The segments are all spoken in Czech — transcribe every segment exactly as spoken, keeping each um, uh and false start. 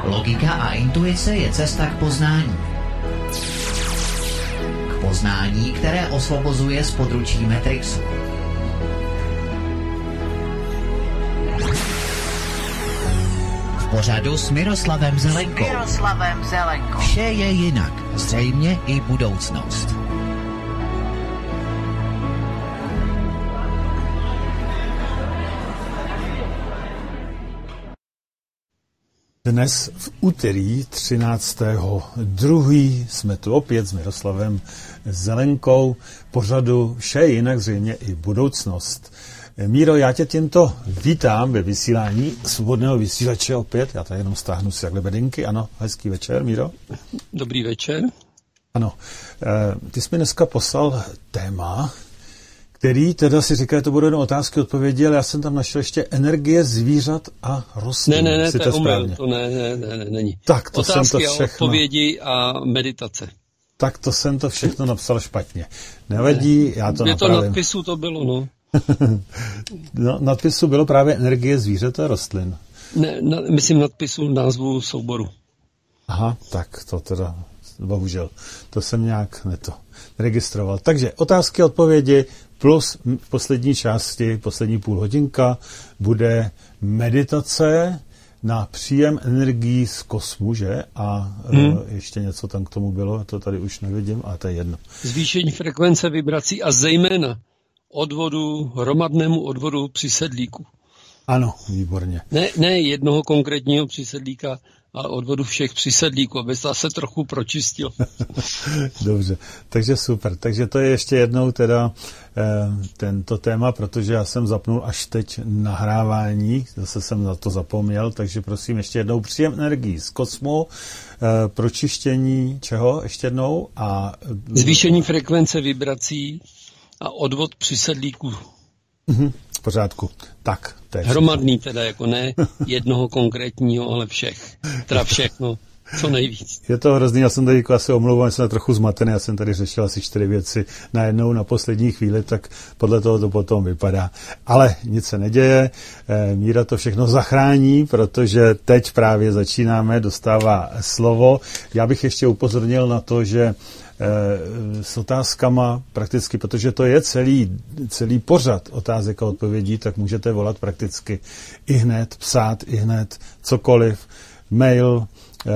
Logika a intuice je cesta k poznání. K poznání, které osvobozuje z područí Matrixu. V pořadu s Miroslavem Zelenkou. Miroslavem Zelenkou. Vše je jinak, zřejmě i budoucnost. Dnes v úterý třináctého druhého jsme tu opět s Miroslavem Zelenkou. Pořadu Vše je jinak, zřejmě i budoucnost. Míro, já tě tímto vítám ve vysílání svobodného vysílače opět. Já tady jenom stáhnu si takhle bedinky. Ano, hezký večer, Míro. Dobrý večer. Ano, ty jsi mi dneska poslal téma, který teda si říká, že to budou jenom otázky, odpovědi, ale já jsem tam našel ještě energie zvířat a rostlin. Ne, ne, ne, to je omyl, správně? to ne, ne, ne, ne, není. Tak to otázky jsem to všechno. a odpovědi a meditace. Tak to jsem to všechno napsal špatně. Nevadí, já to Je napravím. to nadpisu to bylo, no. No, nadpisu bylo právě energie zvířat a rostlin. Ne, na, myslím nadpisu názvu souboru. Aha, tak to teda, bohužel, to jsem nějak neto registroval. Takže otázky a odpovědi plus v poslední části, poslední půl hodinka, bude meditace na příjem energií z kosmu, že? A hmm. ještě něco tam k tomu bylo, to tady už nevidím, ale to je jedno. Zvýšení frekvence vibrací a zejména odvodu, hromadnému odvodu přisedlíku. Ano, výborně. Ne, ne jednoho konkrétního přisedlíka, ale odvodu všech přisedlíků, aby se trochu pročistil. Dobře, takže super. Takže to je ještě jednou teda e, tento téma, protože já jsem zapnul až teď nahrávání, zase jsem na to zapomněl, takže prosím ještě jednou příjem energií z kosmu, e, pročištění čeho ještě jednou a... Zvýšení frekvence vibrací a odvod přisedlíků. Mhm, v pořádku. Tak, to je hromadný teda, jako ne jednoho konkrétního, ale všech. Teda všechno, co nejvíc. Je to hrozný, já jsem tady asi omlouvám, jsem trochu zmatený, já jsem tady řešil asi čtyři věci najednou na poslední chvíli, tak podle toho to potom vypadá. Ale nic se neděje, Míra to všechno zachrání, protože teď právě začínáme, dostává slovo. Já bych ještě upozornil na to, že s otázkama prakticky, protože to je celý, celý pořad otázek a odpovědí, tak můžete volat prakticky i hned, psát i hned, cokoliv, mail,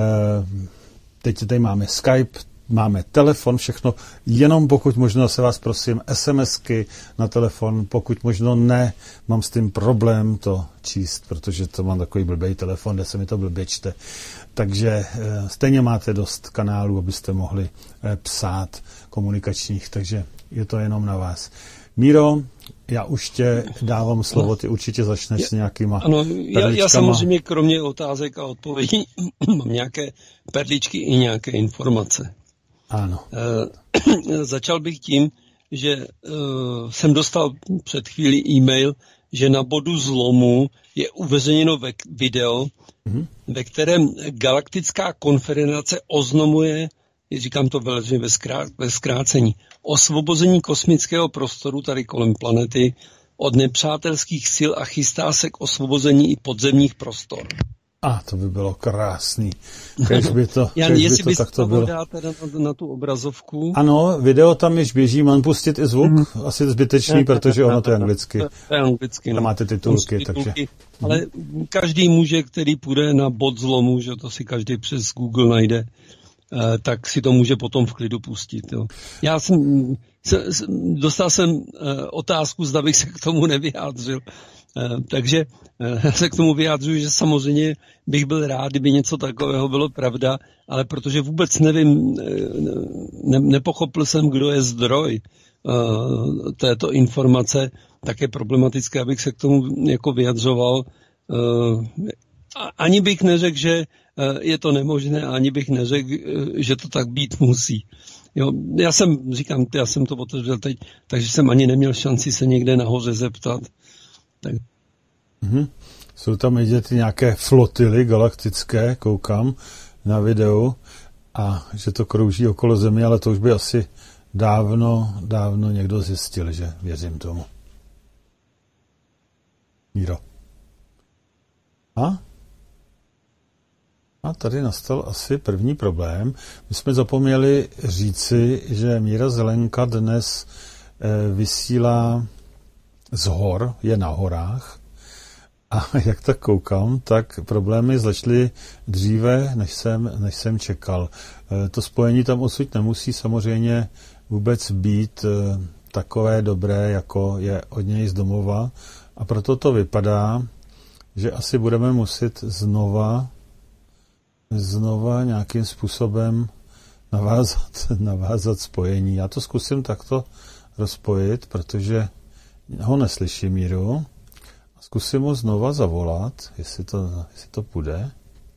teď tady máme Skype, máme telefon, všechno, jenom pokud možno se vás prosím, SMSky na telefon, pokud možno ne, mám s tím problém to číst, protože to mám takový blbej telefon, kde se mi to blbě čte. Takže e, stejně máte dost kanálů, abyste mohli e, psát komunikačních, takže je to jenom na vás. Míro, já už tě dávám slovo, ty určitě začneš s nějakýma Ano, já, já samozřejmě kromě otázek a odpovědí mám nějaké perličky i nějaké informace. Ano. E, začal bych tím, že e, jsem dostal před chvílí e-mail, že na bodu zlomu je uveřejněno video, mm-hmm. ve kterém Galaktická konfederace oznamuje, říkám to velmi ve, zkrá, ve zkrácení, osvobození kosmického prostoru tady kolem planety od nepřátelských sil a chystá se k osvobození i podzemních prostor. A to by bylo krásný. Kež by to, Já, kež jestli by to takto bylo. Dá teda na, na tu obrazovku. Ano, video tam již běží, mám pustit i zvuk, mm. asi zbytečný, ne, protože ono to je anglicky. To je anglicky, no. Máte titulky, takže... Ale každý muže, který půjde na bod zlomu, že to si každý přes Google najde, tak si to může potom v klidu pustit. Jo. Já jsem, dostal jsem otázku, zda bych se k tomu nevyjádřil. Takže se k tomu vyjádřuji, že samozřejmě bych byl rád, kdyby něco takového bylo pravda, ale protože vůbec nevím, ne, nepochopil jsem, kdo je zdroj této informace, tak je problematické, abych se k tomu jako vyjadřoval. Ani bych neřekl, že je to nemožné, ani bych neřekl, že to tak být musí. Jo, já jsem, říkám, já jsem to otevřel teď, takže jsem ani neměl šanci se někde nahoře zeptat. Tak. Mm-hmm. Jsou tam vidět nějaké flotily galaktické, koukám na videu, a že to krouží okolo Země, ale to už by asi dávno, dávno někdo zjistil, že věřím tomu. Míro. A? A tady nastal asi první problém. My jsme zapomněli říci, že Míra Zelenka dnes e, vysílá z hor, je na horách. A jak tak koukám, tak problémy začaly dříve, než jsem, než jsem čekal. E, to spojení tam odsud nemusí samozřejmě vůbec být e, takové dobré, jako je od něj z domova. A proto to vypadá, že asi budeme muset znova znova nějakým způsobem navázat, navázat spojení. Já to zkusím takto rozpojit, protože ho neslyším, Míru. Zkusím ho znova zavolat, jestli to, jestli to půjde.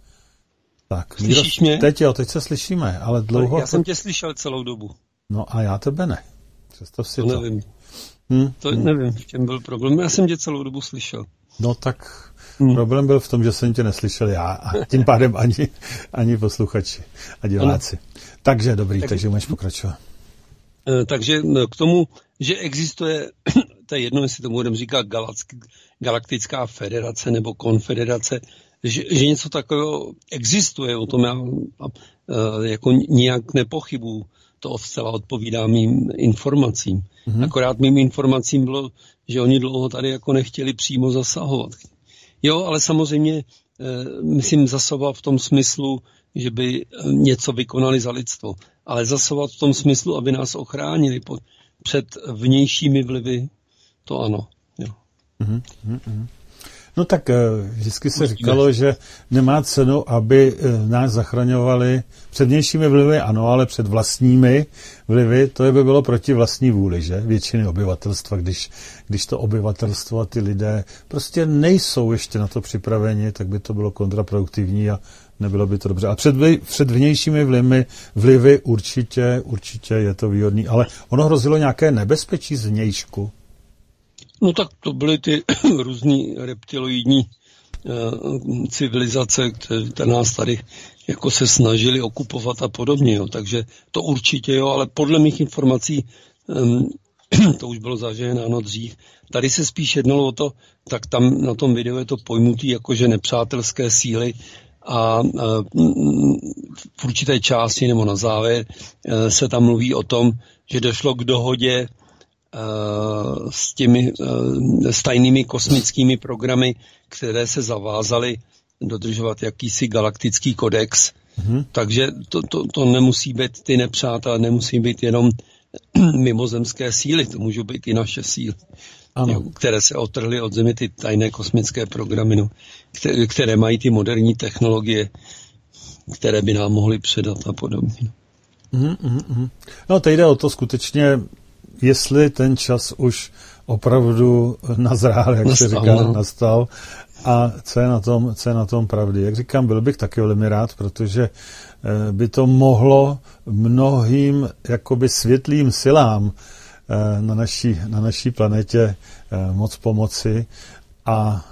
Tak, Míro, slyšíš mě? Teď jo, teď se slyšíme, ale dlouho... Já jsem tě slyšel celou dobu. No a já tebe ne. Představ si to. to. Nevím. Hmm, to hmm. nevím, v čem byl problém. Já jsem tě celou dobu slyšel. No tak... Hmm. Problém byl v tom, že jsem tě neslyšel já a tím pádem ani, ani posluchači a diváci. Ano. Takže dobrý, tak, takže můžeš pokračovat. Takže k tomu, že existuje, to je jedno, jestli tomu budeme říkat galaktická federace nebo konfederace, že, že něco takového existuje, o tom já jako nijak nepochybuju. To zcela odpovídá mým informacím. Hmm. Akorát mým informacím bylo, že oni dlouho tady jako nechtěli přímo zasahovat. Jo, ale samozřejmě, myslím, zasahovat v tom smyslu, že by něco vykonali za lidstvo. Ale zasahovat v tom smyslu, aby nás ochránili pod, před vnějšími vlivy, to ano. Jo. Mm-hmm, mm-hmm. No tak vždycky se říkalo, že nemá cenu, aby nás zachraňovali před vnějšími vlivy, ano, ale před vlastními vlivy, to by bylo proti vlastní vůli, že? Většiny obyvatelstva, když, když to obyvatelstvo a ty lidé prostě nejsou ještě na to připraveni, tak by to bylo kontraproduktivní a nebylo by to dobře. A před, před vnějšími vlivy, vlivy určitě, určitě je to výhodný, ale ono hrozilo nějaké nebezpečí z vnějšku. No tak to byly ty různý reptiloidní uh, civilizace, které, které nás tady jako se snažili okupovat a podobně. Jo. Takže to určitě jo, ale podle mých informací um, to už bylo zažehnáno dřív. Tady se spíš jednalo o to, tak tam na tom videu je to pojmutý jako, že nepřátelské síly a uh, v určité části nebo na závěr uh, se tam mluví o tom, že došlo k dohodě s těmi s tajnými kosmickými programy, které se zavázaly dodržovat jakýsi galaktický kodex. Mm-hmm. Takže to, to, to nemusí být ty nepřátelé, nemusí být jenom mimozemské síly, to můžou být i naše síly, ano. Které se otrhly od Zemi, ty tajné kosmické programy, no, které, které mají ty moderní technologie, které by nám mohly předat a podobně. Mm-hmm. No, teď jde o to skutečně, jestli ten čas už opravdu nazrál, jak nastal, se říká, no. nastal a co je, na tom, co je na tom pravdy. Jak říkám, byl bych taky velmi rád, protože by to mohlo mnohým jakoby světlým silám na naší, na naší planetě moc pomoci a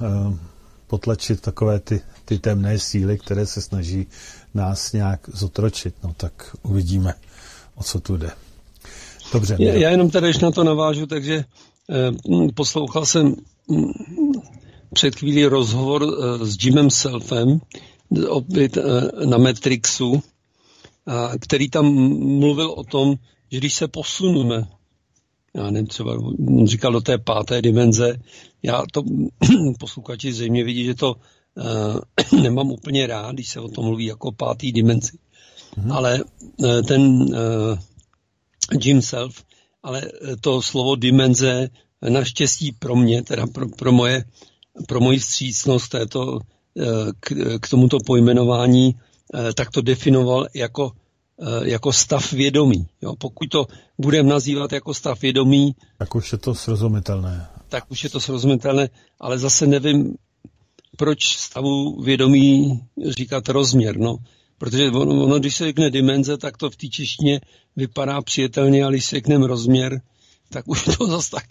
potlačit takové ty, ty temné síly, které se snaží nás nějak zotročit. No tak uvidíme, o co tu jde. Dobře. Já, já jenom tady, když na to navážu, takže eh, poslouchal jsem hm, před chvílí rozhovor eh, s Jimem Selfem, opět eh, na Matrixu, a, který tam mluvil o tom, že když se posuneme, já nevím, třeba on říkal do té páté dimenze, já to posluchači zřejmě vidí, že to eh, nemám úplně rád, když se o tom mluví jako pátý dimenzi. Mhm. Ale eh, ten eh, Jim Self, ale to slovo dimenze naštěstí pro mě, teda pro, pro, moje, pro moji vstřícnost této, k, k tomuto pojmenování, tak to definoval jako, jako stav vědomí. Jo, pokud to budeme nazývat jako stav vědomí, tak už je to srozumitelné. Tak už je to srozumitelné, ale zase nevím, proč stavu vědomí říkat rozměr, no. Protože ono, ono, když se řekne dimenze, tak to v té češtině vypadá přijatelně, ale když se řekneme rozměr, tak už to zase tak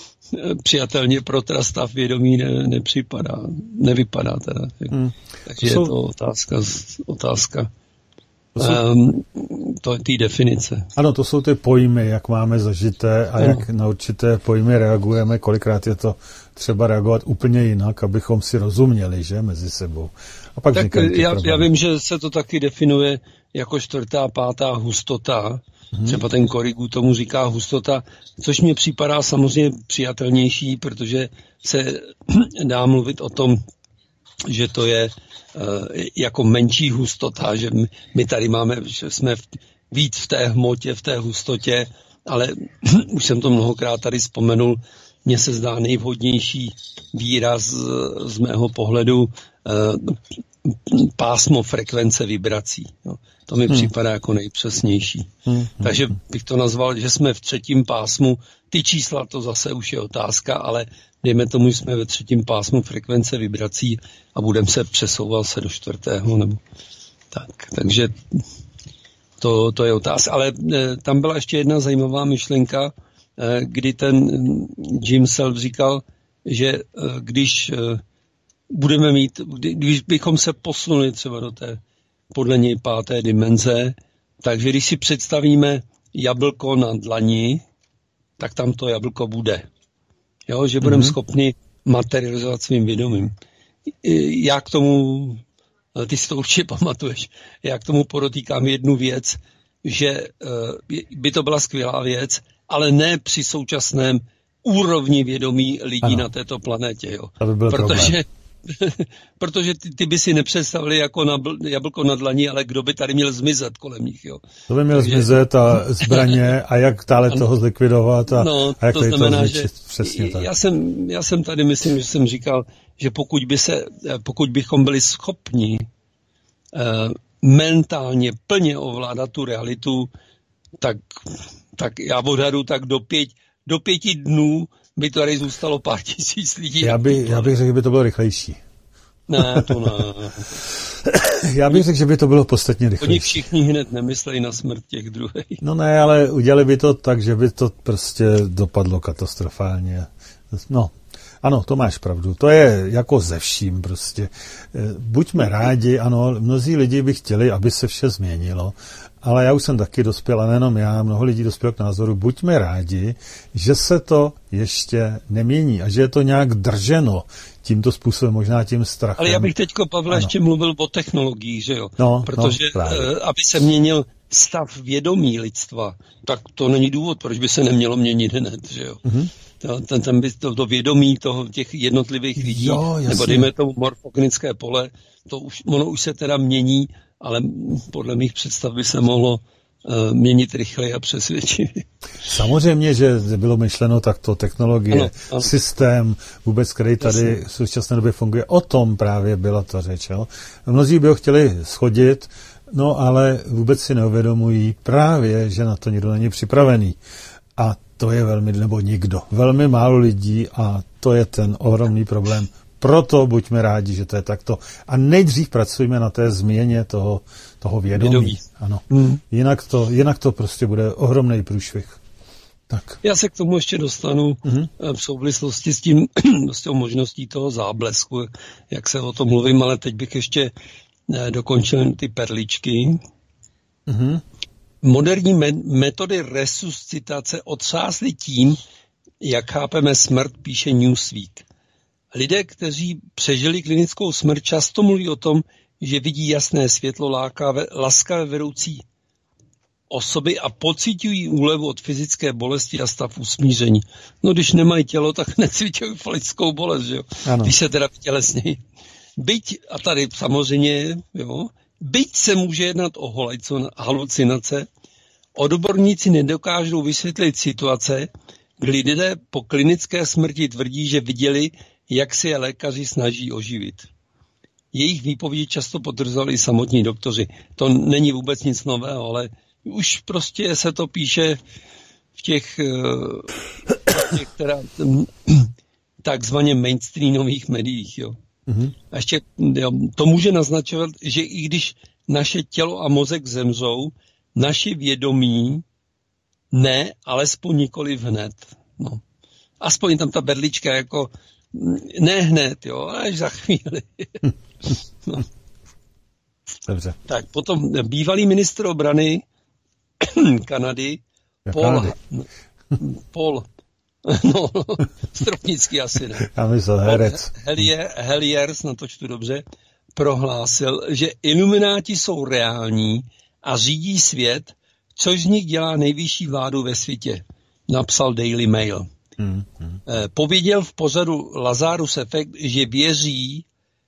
přijatelně pro teda stav vědomí ne, nepřipadá, nevypadá teda. Hmm. Takže to jsou... je to otázka, otázka to jsou... um, to, té definice. Ano, to jsou ty pojmy, jak máme zažité a ano. Jak na určité pojmy reagujeme, kolikrát je to třeba reagovat úplně jinak, abychom si rozuměli, že, mezi sebou. A pak tak já, já vím, že se to taky definuje jako čtvrtá, pátá hustota. Hmm. Třeba ten Korigu tomu říká hustota, což mně připadá samozřejmě přijatelnější, protože se dá mluvit o tom, že to je uh, jako menší hustota, že my, my tady máme, že jsme v, víc v té hmotě, v té hustotě, ale už jsem to mnohokrát tady vzpomenul, mně se zdá nejvhodnější výraz z, z mého pohledu uh, pásmo frekvence vibrací. Jo. To mi hmm. připadá jako nejpřesnější. Hmm. Takže bych to nazval, že jsme v třetím pásmu. Ty čísla, to zase už je otázka, ale dejme tomu, že jsme ve třetím pásmu frekvence vibrací a budeme se přesouvat se do čtvrtého. Nebo tak. Takže to, to je otázka. Ale e, tam byla ještě jedna zajímavá myšlenka, e, kdy ten Jim Self říkal, že e, když e, budeme mít, když bychom se posunuli třeba do té podle něj páté dimenze, takže když si představíme jablko na dlani, tak tam to jablko bude. Jo, že budeme mm-hmm. schopni materializovat svým vědomím. Já k tomu, ty si to určitě pamatuješ, já k tomu podotýkám jednu věc, že by to byla skvělá věc, ale ne při současném úrovni vědomí lidí ano. na této planetě. Jo. To by byl Protože problém. Protože ty, ty by si nepředstavili jako na bl, jablko na dlaní, ale kdo by tady měl zmizet kolem nich, jo. To by měl Takže... zmizet a zbraně a jak dále toho zlikvidovat a, no, a jak to tady znamená, toho že přesně tak. Já jsem, já jsem tady, myslím, že jsem říkal, že pokud, by se, pokud bychom byli schopni eh, mentálně plně ovládat tu realitu, tak, tak já odhadu tak do, pět, do pěti dnů by to tady zůstalo pár tisíc lidí. Já, by, já bych řekl, že by to bylo rychlejší. Ne, to ne. Já bych řekl, že by to bylo podstatně rychlejší. Oni všichni hned nemyslejí na smrt těch druhých. No ne, ale udělali by to tak, že by to prostě dopadlo katastrofálně. No, ano, to máš pravdu. To je jako ze vším prostě. Buďme rádi, ano, mnozí lidi by chtěli, aby se vše změnilo, ale já už jsem taky dospěl, a nejenom já, mnoho lidí dospěl k názoru, buďme rádi, že se to ještě nemění a že je to nějak drženo tímto způsobem, možná tím strachem. Ale já bych teďko, Pavle, ano. ještě mluvil o technologiích, že jo? No, protože no, aby se měnil stav vědomí lidstva, tak to není důvod, proč by se nemělo měnit hned, že jo? Mm-hmm. Ten, ten by to, to vědomí toho, těch jednotlivých lidí, jo, nebo dejme tomu morfogenické pole, to už, ono už se teda mění, ale podle mých představ by se mohlo uh, měnit rychleji a přesvědčivě. Samozřejmě, že bylo myšleno takto technologie, ano, ano. systém vůbec, který tady Jasně. v současné době funguje, o tom právě byla ta řeč. Jo? Mnozí by ho chtěli shodit, no ale vůbec si neuvědomují právě, že na to nikdo není připravený. A to je velmi, nebo nikdo, velmi málo lidí a to je ten ohromný problém. Proto buďme rádi, že to je takto. A nejdřív pracujeme na té změně toho, toho vědomí. vědomí. Ano. Hmm. Jinak, to, jinak to prostě bude ohromný průšvih. Tak. Já se k tomu ještě dostanu hmm. v souvislosti s tím, s tou možností toho záblesku, jak se o tom mluvím, ale teď bych ještě dokončil ty perličky. Hmm. Moderní metody resuscitace otřásly tím, jak chápeme smrt, píše Newsweek. Lidé, kteří přežili klinickou smrt, často mluví o tom, že vidí jasné světlo, lákavé, laskavé vedoucí osoby a pociťují úlevu od fyzické bolesti a stav usmíření. No, když nemají tělo, tak necvičují fyzickou bolest, že jo? Ano. Když se teda tělesnějí. Byť, a tady samozřejmě, jo, byť se může jednat o halucinace, odborníci nedokážou vysvětlit situace, kdy lidé po klinické smrti tvrdí, že viděli, jak se je lékaři snaží oživit. Jejich výpovědi často potvrzovali i samotní doktoři. To není vůbec nic nového, ale už prostě se to píše v těch, v těch teda, takzvaně mainstreamových médiích. Jo. Mm-hmm. A ještě jo, to může naznačovat, že i když naše tělo a mozek zemřou, naše vědomí ne, alespoň nikoliv hned. No. Aspoň tam ta berlička jako ne hned, jo, až za chvíli. No. Dobře. Tak potom bývalý ministr obrany Kanady, Paul, Paul No, Stropnický asi ne. Já myslel herec. Helier, Heliers, na to čtu dobře, prohlásil, že ilumináti jsou reální a řídí svět, což z nich dělá nejvyšší vládu ve světě, napsal Daily Mail. Hmm, hmm. Pověděl v pořadu Lazarus Effect, že věří,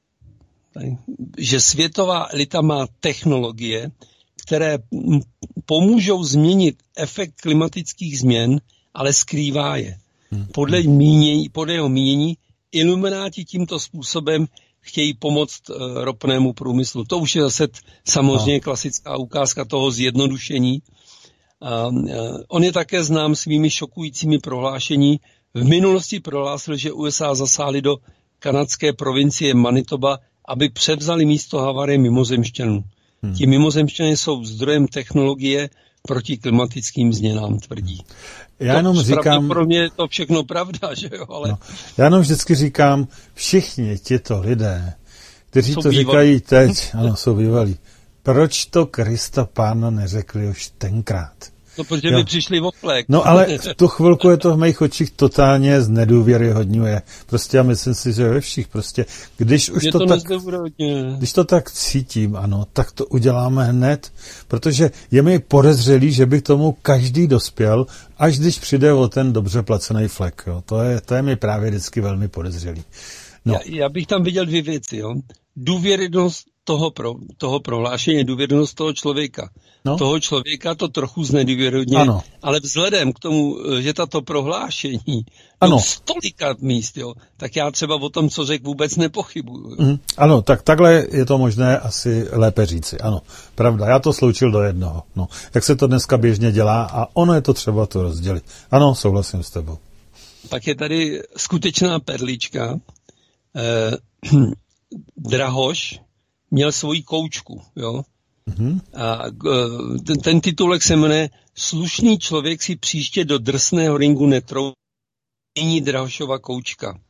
že světová elita má technologie, které pomůžou změnit efekt klimatických změn, ale skrývá je. Podle, mínění, podle jeho mínění ilumináti tímto způsobem chtějí pomoct uh, ropnému průmyslu. To už je zase samozřejmě no. klasická ukázka toho zjednodušení. Uh, uh, on je také znám svými šokujícími prohlášení. V minulosti prohlásil, že U S A zasáhly do kanadské provincie Manitoba, aby převzali místo havárie mimozemšťanů. Hmm. Ti mimozemšťané jsou zdrojem technologie proti klimatickým změnám, tvrdí. Já jenom to, říkám... Pro mě je to všechno pravda, že jo, ale... No, já jenom vždycky říkám, všichni tito lidé, kteří jsou to bývalí. říkají teď, ano, jsou bývalí, proč to Krista Pána neřekli už tenkrát? No, protože by přišli o flek. No, ale v tu chvilku je to v mých očích totálně znedůvěryhodňuje. Prostě já myslím si, že ve všech prostě, když už to, to tak, když to tak cítím, ano, tak to uděláme hned, protože je mi podezřelý, že by k tomu každý dospěl, až když přijde o ten dobře placený flek, jo. To je, to je mi právě vždycky velmi podezřelý. No. Já, já bych tam viděl dvě věci, jo. Důvěryhodnost toho, pro, toho prohlášení, důvěryhodnost toho člověka. No. Toho člověka to trochu znedůvěryhodňuje, ale vzhledem k tomu, že tato prohlášení jdou stolika míst, jo, tak já třeba o tom, co řekl, vůbec nepochybuju. Mm, ano, tak takhle je to možné asi lépe říci. Ano, pravda, já to sloučil do jednoho. No, jak se to dneska běžně dělá a ono je to třeba to rozdělit. Ano, souhlasím s tebou. Pak je tady skutečná perlička. Eh, Drahoš měl svoji koučku, jo. Mm-hmm. A ten, ten titulek se jmenuje Slušný člověk si příště do drsného ringu netroufne, není Drahošova koučka.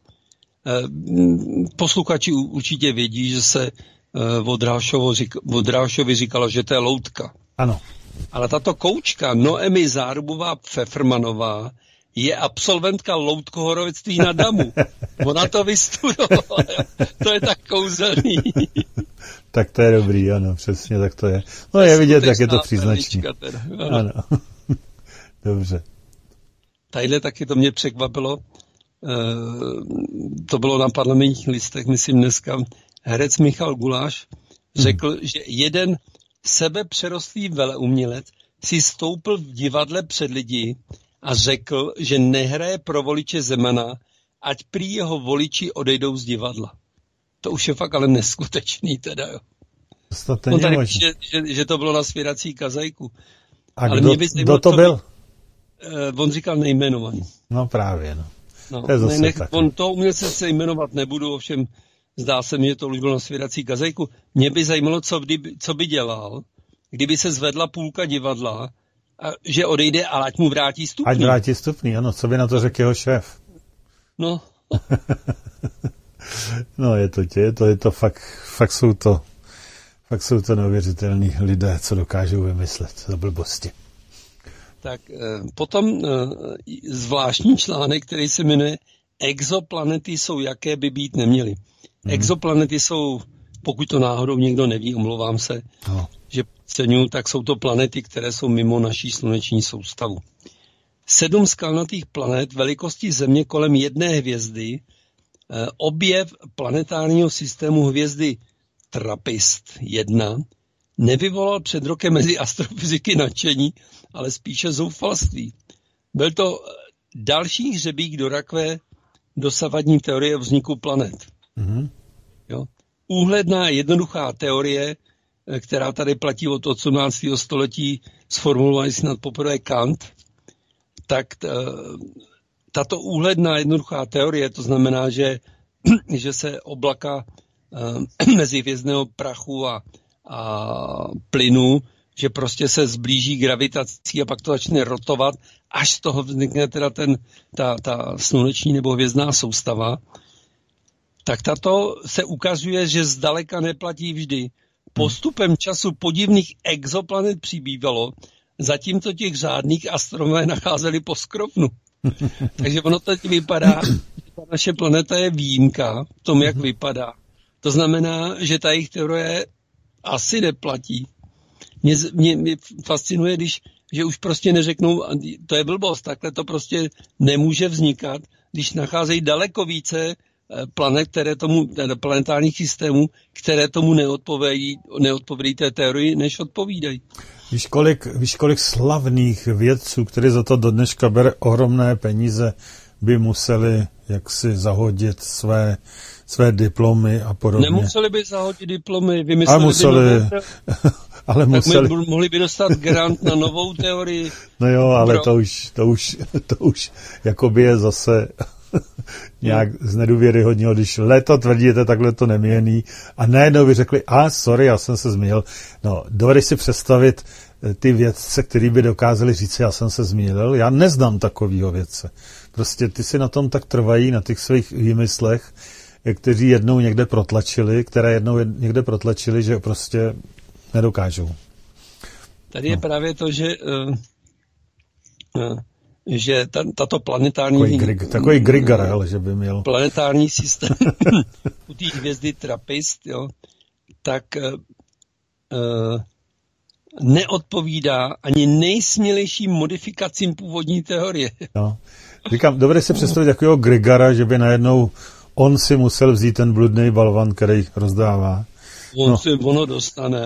Posluchači určitě vědí, že se o Drahošovi říkalo, že to je loutka. Ano. Ale tato koučka Noemi Zárubová Pfeffermanová je absolventka loutkohorovectví na Damu. Ona to vystudovala. To je tak kouzelný. Tak to je dobrý, ano, přesně tak to je. No je vidět, jak je to příznačný. Ano. ano. Dobře. Tadyhle taky to mě překvapilo. E, to bylo na Parlamentních listech, myslím dneska. Herec Michal Guláš řekl, hmm. že jeden sebepřerostlý veleumělec si stoupil v divadle před lidi a řekl, že nehraje pro voliče Zemana, ať prý jeho voliči odejdou z divadla. To už je fakt ale neskutečný teda, jo. On tady píše, že, že to bylo na svěrací kazajku. A ale kdo, kdo to byl? By, on říkal nejmenovaný. No právě, no. no to je zase nech, tak. On to umělce se jmenovat nebudu, ovšem zdá se mi, že to už bylo na svěrací kazajku. Mě by zajímalo, co by, co by dělal, kdyby se zvedla půlka divadla, a že odejde, ale ať mu vrátí stupný. Ať vrátí stupný, ano. Co by na to řekl jeho šéf? No. No je to tě, je to, je to fakt, fakt jsou to, fakt jsou to neuvěřitelní lidé, co dokážou vymyslet za blbosti. Tak potom zvláštní článek, který se jmenuje Exoplanety jsou, jaké by být neměly. Hmm. Exoplanety jsou, pokud to náhodou někdo neví, omlouvám se, no. že ceňuju, tak jsou to planety, které jsou mimo naší sluneční soustavu. Sedm skalnatých planet velikosti Země kolem jedné hvězdy, objev planetárního systému hvězdy Trappist jedna nevyvolal před rokem mezi astrofyziky nadšení, ale spíše zoufalství. Byl to další hřebík do rakve dosavadní teorie vzniku planet. Mm-hmm. Jo? Úhledná jednoduchá teorie, která tady platí od osmnáctého století, sformulovaný snad poprvé Kant, tak t, tato úhledná jednoduchá teorie, to znamená, že, že se oblaka uh, mezi hvězdného prachu a, a plynu, že prostě se zblíží gravitací a pak to začne rotovat, až z toho vznikne teda ten, ta, ta sluneční nebo hvězdná soustava, tak tato se ukazuje, že zdaleka neplatí vždy. Postupem času podivných exoplanet přibývalo, zatímco těch řádných astronomové nacházeli po skrovnu. Takže ono teď vypadá, že ta naše planeta je výjimka v tom, jak vypadá. To znamená, že ta jejich teorie asi neplatí. Mě, mě, mě fascinuje, když, že už prostě neřeknou, to je blbost, takhle to prostě nemůže vznikat, když nacházejí daleko více planet, které tomu, planetárních systémů, které tomu neodpovědí, neodpovědí té teorii, než odpovídají. Víš kolik, víš, kolik slavných vědců, kteří za to do dneška bere ohromné peníze, by museli jaksi zahodit své, své diplomy a podobně. Nemuseli by zahodit diplomy, vymysleli ale museli, by novou, ale museli. Tak mohli by dostat grant na novou teorii. No jo, ale Pro... to už, to už, to už jakoby je zase nějak z nedůvěryhodního, když léta tvrdíte, takhle to nemění a najednou by řekli, a sorry, já jsem se zmýlil. No, dovedeš si představit ty vědce, který by dokázali říct, já jsem se zmýlil. Já neznám takovýho vědce. Prostě ty si na tom tak trvají, na těch svých výmyslech, kteří jednou někde protlačili, které jednou někde protlačili, že prostě nedokážou. Tady je no. právě to, že uh, uh, že ta, tato planetární... Takový, grig, takový Grigor, ale že by měl... Planetární systém u té hvězdy Trappist, jo, tak uh, neodpovídá ani nejsmělejším modifikacím původní teorie. No. Říkám, dobře si představit takového Grigora, že by najednou on si musel vzít ten bludný balvan, který rozdává. On no. si ono dostane.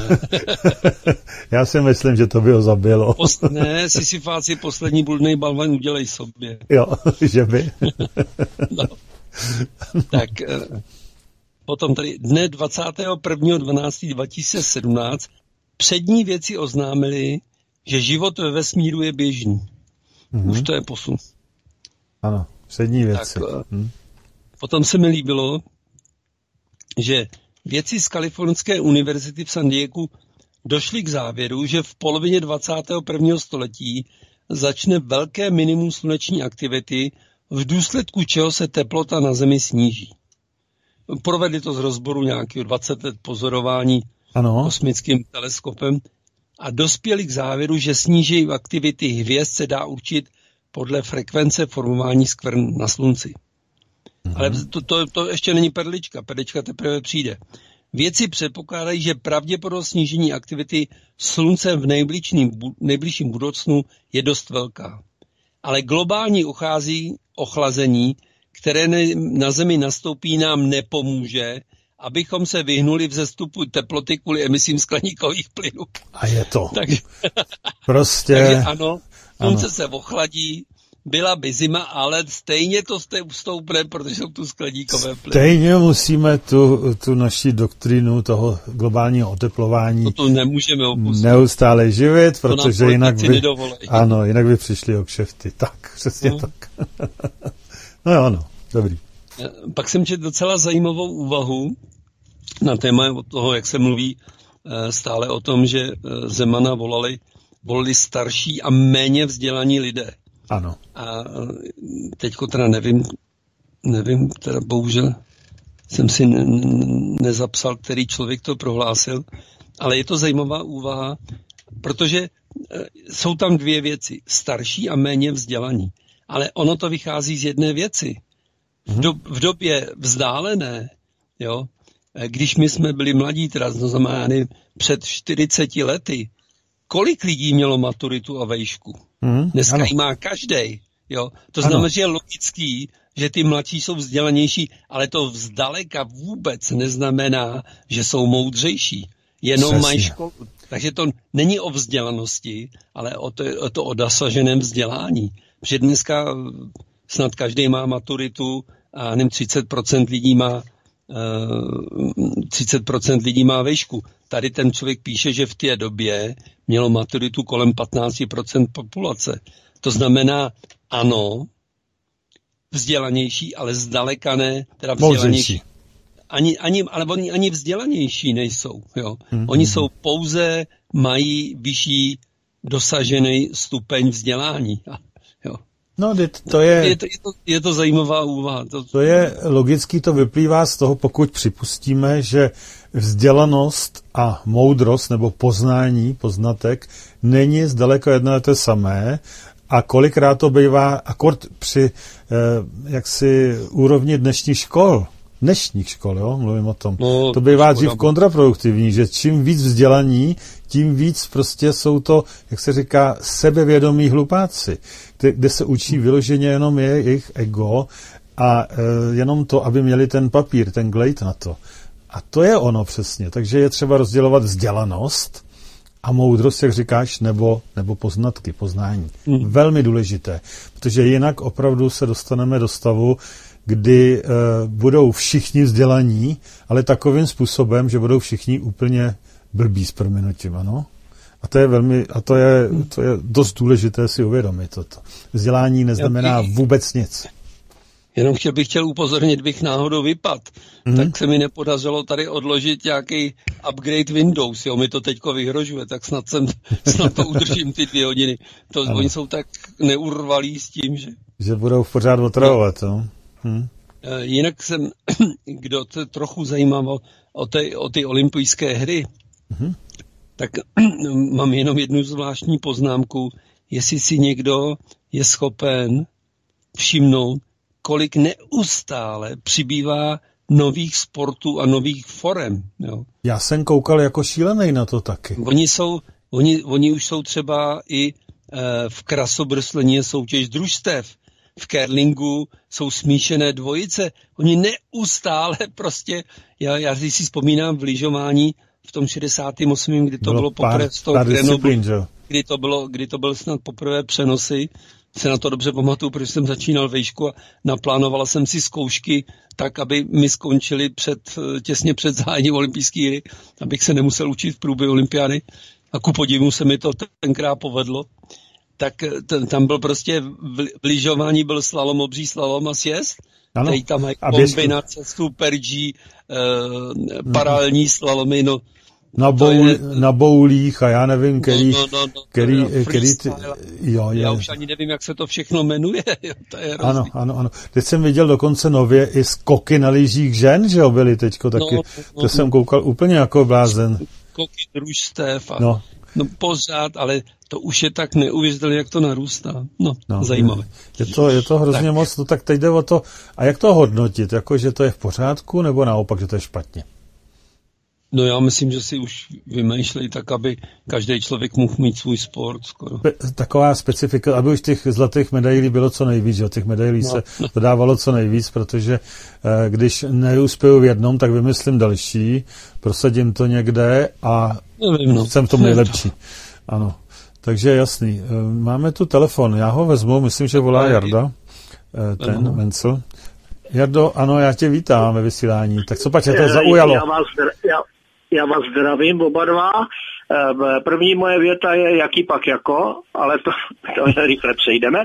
Já si myslím, že to by ho zabilo. Post, ne, Sisyfáci poslední bludný balvan udělej sobě. Jo, že by. No. Tak potom tady dne dvacátého prvního dvanáctého dva tisíce sedmnáct přední vědci oznámili, že život ve vesmíru je běžný. Mm-hmm. Už to je posun. Ano, přední vědci. Tak, hm. Potom se mi líbilo, že vědci z Kalifornské univerzity v San Diegu došli k závěru, že v polovině dvacátého prvního století začne velké minimum sluneční aktivity, v důsledku čeho se teplota na Zemi sníží. Provedli to z rozboru nějakého dvacet let pozorování ano. kosmickým teleskopem a dospěli k závěru, že snížení aktivity hvězd se dá určit podle frekvence formování skvrn na Slunci. Mm-hmm. Ale to, to, to ještě není perlička, perlička teprve přijde. Vědci předpokládají, že pravděpodobnost snížení aktivity Sluncem v nejbližším, nejbližším budoucnu je dost velká. Ale globální uchází ochlazení, které ne, na Zemi nastoupí, nám nepomůže, abychom se vyhnuli vzestupu teploty kvůli emisím skleníkových plynů. A je to. Takže, prostě. takže ano, Slunce ano. se ochladí, byla by zima, ale stejně to stoupne, protože jsou tu skleníkové plyny. Stejně musíme tu, tu naši doktrínu toho globálního oteplování to tu nemůžeme opustit. Neustále živit, protože jinak by, ano, jinak by přišli o kšefty. Tak, přesně no. tak. No jo, ano, dobrý. Pak jsem četl docela zajímavou úvahu na téma od toho, jak se mluví stále o tom, že Zemana volali, volali starší a méně vzdělaní lidé. Ano. A teďko teda nevím, nevím, teda bohužel jsem si ne, nezapsal, který člověk to prohlásil, ale je to zajímavá úvaha, protože jsou tam dvě věci, starší a méně vzdělaní. Ale ono to vychází z jedné věci. V, do, v době vzdálené, jo, když my jsme byli mladí, teda znamená před čtyřiceti lety, kolik lidí mělo maturitu a vejšku? Hmm, Dneska ji má každej. Jo? To znamená, ano. že je logický, že ty mladší jsou vzdělanější, ale to zdaleka vůbec neznamená, že jsou moudřejší. Jenom Přesně. mají školu. Takže to není o vzdělanosti, ale o to, o to o dosaženém vzdělání. Protože dneska snad každý má maturitu a nevím, třicet procent lidí má třicet procent lidí má vejšku. Tady ten člověk píše, že v té době mělo maturitu kolem patnáct procent populace. To znamená, ano, vzdělanější, ale zdaleka ne, teda vzdělanější. Ani, ani, ale oni ani vzdělanější nejsou. Jo. Mm-hmm. Oni jsou pouze, mají vyšší dosažený stupeň vzdělání. Jo. No, to je, je, to, je, to, je to zajímavá úvaha. To, to je logický, to vyplývá z toho, pokud připustíme, že vzdělanost a moudrost nebo poznání, poznatek, není zdaleka jedno a to samé A kolikrát to bývá akord při eh, jaksi úrovni dnešních škol. Dnešních škol, jo, mluvím o tom. No, to bývá dřív kontraproduktivní, že čím víc vzdělaní, tím víc prostě jsou to, jak se říká, sebevědomí hlupáci, kde, kde se učí vyloženě jenom je, jejich ego a e, jenom to, aby měli ten papír, ten glejt na to. A to je ono přesně. Takže je třeba rozdělovat vzdělanost a moudrost, jak říkáš, nebo, nebo poznatky, poznání. Hmm. Velmi důležité, protože jinak opravdu se dostaneme do stavu, kdy uh, budou všichni vzdělaní, ale takovým způsobem, že budou všichni úplně blbí s prominutím, ano? A to je velmi, a to je, to je dost důležité si uvědomit toto. Vzdělání neznamená vůbec nic. Jenom chtěl bych chtěl upozornit, bych náhodou vypad, mm-hmm. tak se mi nepodařilo tady odložit nějaký upgrade Windows, jo, mi to teďko vyhrožuje, tak snad, jsem, snad to udržím ty dvě hodiny. To, oni jsou tak neurvalí s tím, že... Že budou pořád otravovat, no. Hmm. Jinak jsem, kdo to trochu zajímalo o, te, o ty olympijské hry, hmm. tak mám jenom jednu zvláštní poznámku, jestli si někdo je schopen všimnout, kolik neustále přibývá nových sportů a nových forem. Jo. Já jsem koukal jako šílený na to taky. Oni jsou, oni, oni už jsou třeba i e, v krasobruslení soutěž družstev. V curlingu jsou smíšené dvojice. Oni neustále prostě, já, já si vzpomínám v lyžování v tom šedesátém osmém kdy to bylo, bylo poprvé z toho Grenoble, kdy to bylo, kdy to byl snad poprvé přenosy, se na to dobře pamatuju, protože jsem začínal vejšku a naplánovala jsem si zkoušky tak, aby mi skončily před, těsně před zahájením olympijské hry, abych se nemusel učit v průběhu olympiády. A ku podivu se mi to tenkrát povedlo. Tak t- tam byl prostě v lyžování byl slalom, obří slalom a sjezd. Ano. Tady tam mají kombinace super G, uh, paralelní slalomy, no. Na, boul, je, na boulích a já nevím, který... No, no, no, který, no, který ty, jo, já už ani nevím, jak se to všechno jmenuje. Jo, to je ano, ano, ano. Teď jsem viděl dokonce nově i skoky na lyžích žen, že jo, byly teďko taky. No, no, to no, jsem koukal úplně jako blázen. Skoky družstev a no. no pořád, ale to už je tak neuvěřitelné, jak to narůstá. No, no zajímavé. Je to, je to hrozně tak. moc, no tak teď jde o to, a jak to hodnotit, jako že to je v pořádku, nebo naopak, že to je špatně? No já myslím, že si už vymýšlejí tak, aby každý člověk mohl mít svůj sport skoro. Taková specifika, aby už těch zlatých medailí bylo co nejvíc, že těch medailí no. se dodávalo co nejvíc, protože eh, když neuspěju v jednom, tak vymyslím další, prosadím to někde a Nevím, no. jsem v tom nejlepší. Ano, takže jasný. Máme tu telefon, já ho vezmu, myslím, že volá Jarda, ten Mencel. Jardo, ano, já tě vítám ve vysílání. Tak co pač, je to zaujalo? Já vás, já, já vás zdravím oba dva. První moje věta je jaký pak jako, ale to, to rychle přejdeme.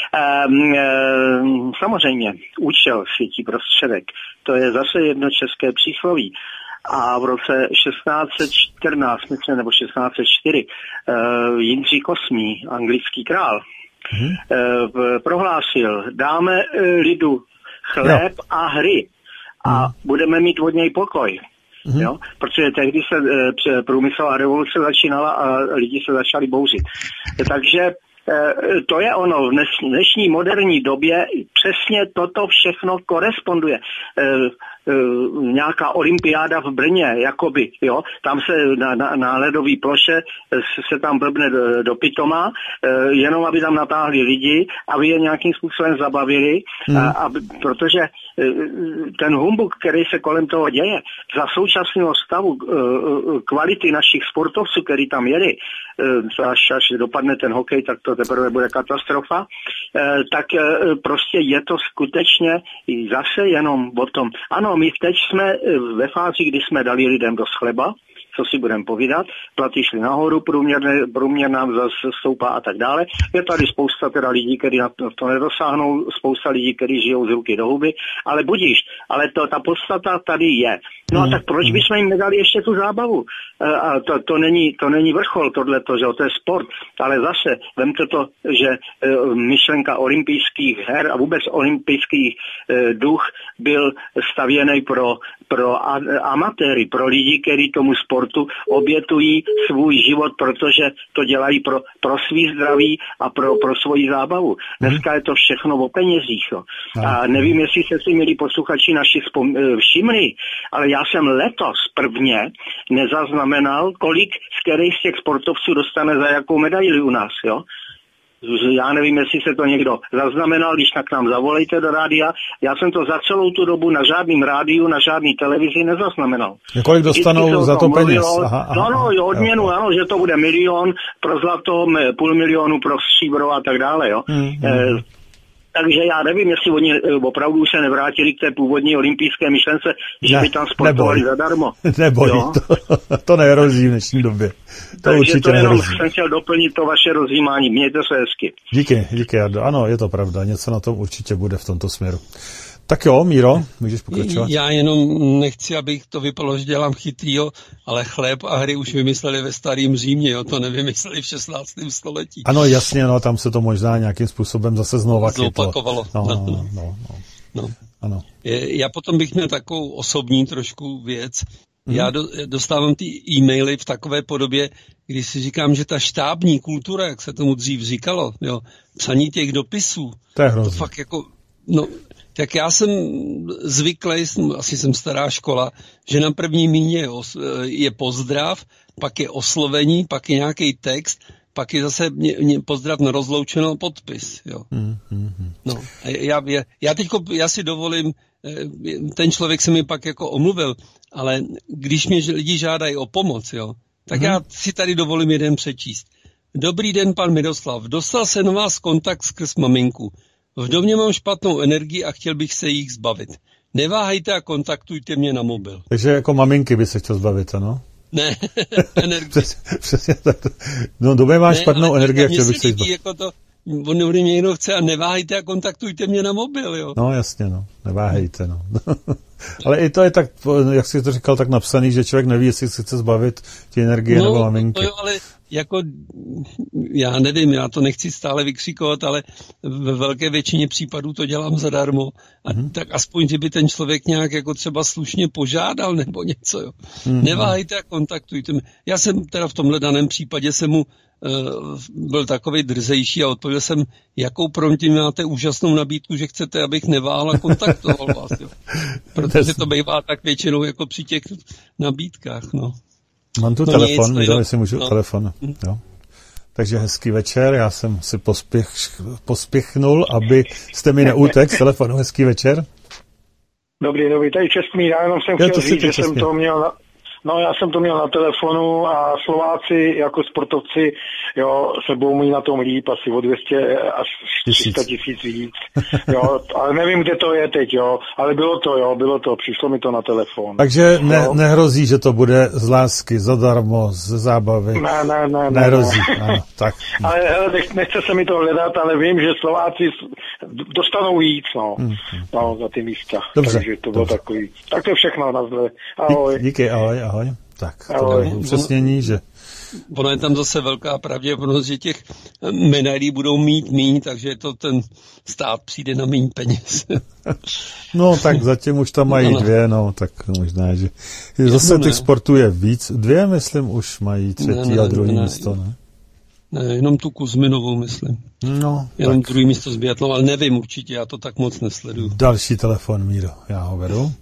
Samozřejmě, účel světí prostředek. To je zase jedno české přísloví. A v roce šestnáct set čtrnáct, myslím, nebo šestnáct set čtyři, Jindřich osmý, anglický král, hmm. prohlásil, dáme lidu chléb jo. a hry a hmm. budeme mít od něj pokoj. Mm-hmm. Jo? Protože tehdy se e, průmyslová revoluce začínala a lidi se začali bouřit. Takže e, to je ono. V dnes, dnešní moderní době přesně toto všechno koresponduje. E, nějaká olympiáda v Brně, jakoby, jo, tam se na, na, na ledové ploše se tam blbne do, do pitoma, jenom aby tam natáhli lidi, aby je nějakým způsobem zabavili, hmm. a, a, protože ten humbuk, který se kolem toho děje, za současného stavu kvality našich sportovců, který tam jeli, až, až dopadne ten hokej, tak to teprve bude katastrofa, tak prostě je to skutečně zase jenom o tom. Ano, my teď jsme ve fázi, kdy jsme dali lidem dost chleba, co si budeme povídat, platy šly nahoru, průměr, průměr nám zase stoupá a tak dále. Je tady spousta teda lidí, kteří na to nedosáhnou, spousta lidí, kteří žijou z ruky do huby, ale budíš, ale to, ta podstata tady je. No a tak proč bychom jim nedali ještě tu zábavu? A to, to, není, to není vrchol tohleto, že to je sport, ale zase vemte to, že myšlenka olympijských her a vůbec olympijských duch byl stavěný pro, pro amatéry, pro lidi, kteří tomu sportu sportu obětují svůj život, protože to dělají pro, pro svý zdraví a pro, pro svoji zábavu. Dneska je to všechno o penězích. Jo. A nevím, jestli se si, milí posluchači, naši spom- všimli, ale já jsem letos prvně nezaznamenal, kolik z kterých z těch sportovců dostane za jakou medaili u nás. Jo. Já nevím, jestli se to někdo zaznamenal, když tak nám zavolejte do rádia. Já jsem to za celou tu dobu na žádným rádiu, na žádný televizi nezaznamenal. Kolik dostanou za to peněz? Aha, aha, no, no, odměnu, jo. Ano, že to bude milion pro zlato, půl milionu pro stříbro a tak dále, jo. Hmm, hmm. E, takže já nevím, jestli oni opravdu se nevrátili k té původní olympijské myšlence, že ne, by tam sportovali neboj. Zadarmo. Neboj, to, to nehrozí v dnešní době. To takže určitě to jenom nehrozí. jsem chtěl doplnit to vaše rozjímání. Mějte se hezky. Díky, díky, Jardo. Ano, je to pravda. Něco na tom určitě bude v tomto směru. Tak jo, Míro, můžeš pokračovat. Já jenom nechci, abych to vypadalo, že dělám chytrýho, ale chléb a hry už vymysleli ve starém Římě, jo, to nevymysleli v šestnáctém století. Ano, jasně, no, tam se to možná nějakým způsobem zase znova zopakovalo. No, no, no, no, no, no. no. Ano. Já potom bych měl takovou osobní trošku věc. Hmm. Já do, dostávám ty e-maily v takové podobě, kdy si říkám, že ta štábní kultura, jak se tomu dřív říkalo, jo, psaní těch dopisů, to je hrozný. To fakt jako, no, tak já jsem zvyklý, asi jsem stará škola, že na první míně je pozdrav, pak je oslovení, pak je nějaký text, pak je zase mě, mě pozdrav na rozloučenou podpis. Jo. Mm, mm, mm. No, já, já, já teďko, já si dovolím, ten člověk se mi pak jako omluvil, ale když mě lidi žádají o pomoc, jo, tak mm. já si tady dovolím jeden přečíst. Dobrý den, pan Miroslav, dostal se na vás kontakt skrz maminku. V domě mám špatnou energii a chtěl bych se jich zbavit. Neváhejte a kontaktujte mě na mobil. Takže jako maminky by se chtěl zbavit, ano? Ne, energii. Přesně tak. No, domě mám ne, špatnou energii a chtěl bych se jich zbavit. Jako to, on mě někdo chce a neváhejte a kontaktujte mě na mobil, jo. No jasně, no. Neváhejte, no. Ale i to je tak, jak jsi to říkal, tak napsaný, že člověk neví, jestli se chce zbavit ty energie no, nebo maminky. No jo, ale jako, já nevím, já to nechci stále vykřikovat, ale ve velké většině případů to dělám zadarmo. A mm-hmm. tak aspoň, kdyby ten člověk nějak jako třeba slušně požádal nebo něco, jo. Mm-hmm. Neváhejte a kontaktujte mě. Já jsem teda v tomhle daném případě jsem mu uh, byl takový drzejší a odpověděl jsem, jakou pro mě máte úžasnou nabídku, že chcete, abych neváhal a kontaktoval vás, jo. Protože to bývá tak většinou jako při těch nabídkách, no. Mám tu no telefon, nic, Míro, jestli můžu, no. telefon. Jo. Takže hezký večer, já jsem si pospěch, pospěchnul, aby jste mi neutek z telefonu. Hezký večer. Dobrý, dobrý, tady Čestmír, já jenom jsem Já chtěl říct, že Čestmír. jsem to měl na, no já jsem to měl na telefonu a Slováci jako sportovci, jo, se budou mít na tom líp, asi o dvě stě až tři sta tisíc víc, jo, ale nevím, kde to je teď, jo, ale bylo to, jo, bylo to, přišlo mi to na telefon. Takže ne, nehrozí, že to bude z lásky, zadarmo, z zábavy. Ne, ne, ne. Nehrozí, ne, ne. ano, tak. Ale hele, nechce se mi to hledat, ale vím, že Slováci dostanou víc, no, mm, no za ty místa. Dobře, takže to bylo dobře. takový. Tak to je všechno, nazdravě. Ahoj. Díky, ahoj, ahoj. Tak, ahoj. to je upřesnění, že... Ono je tam zase velká pravděpodobnost, že těch medailí budou mít míň, takže to ten stát přijde na míň peněz. No, tak zatím už tam mají ano. dvě, no, tak možná, že... Zase těch sportů je víc. Dvě, myslím, už mají třetí ne, ne, a druhý ne, místo, ne? Ne, jenom tu Kuzminovou, myslím. No, jenom tak. druhý místo s biatlou, ale nevím určitě, já to tak moc nesleduju. Další telefon, Míro, já ho vedu.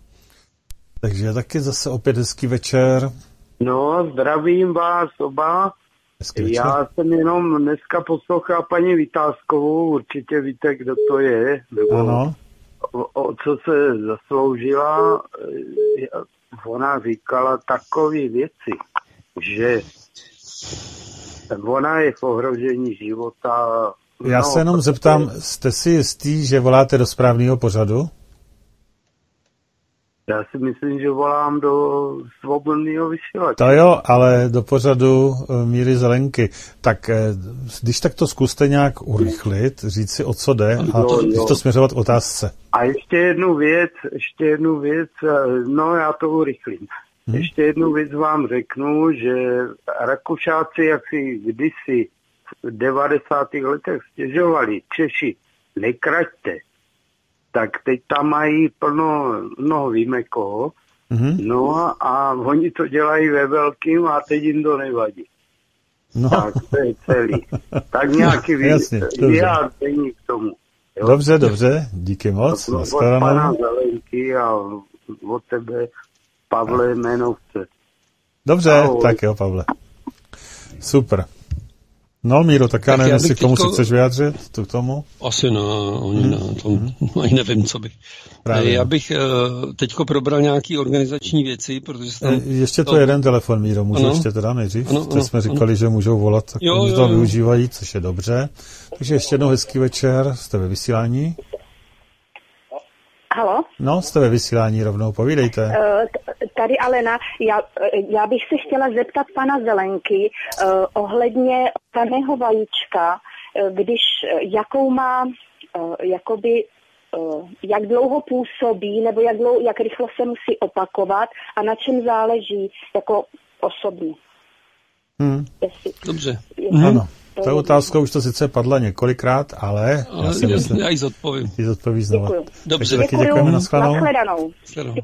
Takže taky zase opět hezký večer. No, zdravím vás oba. Já jsem jenom dneska poslouchal paní Vitáskovou, určitě víte, kdo to je. Nebo ano. O, o co se zasloužila. Ona říkala takové věci, že ona je v ohrožení života. Já no, se jenom zeptám, jste si jistý, že voláte do správného pořadu? Já si myslím, že volám do svobodného vysílače. To jo, ale do pořadu Míry Zelenky. Tak když tak to zkuste nějak urychlit, říct si, o co jde a jo, jo. to směřovat k otázce. A ještě jednu věc, ještě jednu věc, no já to urychlím. Hmm. Ještě jednu věc vám řeknu, že Rakušáci, jak si kdysi v devadesátých letech stěžovali, Češi, nekraťte, tak teď tam mají plno, no víme koho, Mm-hmm. No a, a oni to dělají ve velkým a teď jim to nevadí. No. Tak to je celý. Tak nějaký vyjádření k tomu. Jo? Dobře, dobře, díky moc. Od pana Zelenky a od tebe, Pavle Jmenovce. Dobře, ahoj. Tak jo, Pavle. Super. No, Míro, tak já nevím, jestli k tomu teďko... si chceš vyjádřit, to k tomu? Asi ne, oni ne, to, hmm. ani nevím, co bych. Právě, já bych uh, teďko probral nějaký organizační věci, protože tam... Ještě to, to jeden telefon, Míro, můžu ano? ještě teda nejdřív? Ano, ano, jsme říkali, ano. že můžou volat, tak jo, oni to jo, využívají, což je dobře. Takže ještě jednou hezký večer, jste ve vysílání? Halo? No, jste ve vysílání rovnou, povídejte. Uh, tady Alena, já, já bych se chtěla zeptat pana Zelenky uh, ohledně raného vajíčka, uh, když, uh, jakou má, uh, jakoby, uh, jak dlouho působí, nebo jak, dlouho, jak rychle se musí opakovat a na čem záleží jako osobně. Hmm. Jestli, Dobře. Jestli, ano. Ta je otázka už to sice padla několikrát, ale... ale já, si myslím, já ji zodpovím. Ji zodpoví znova. Děkuju. Dobře. Takže taky děkujeme, nashledanou. Nashledanou.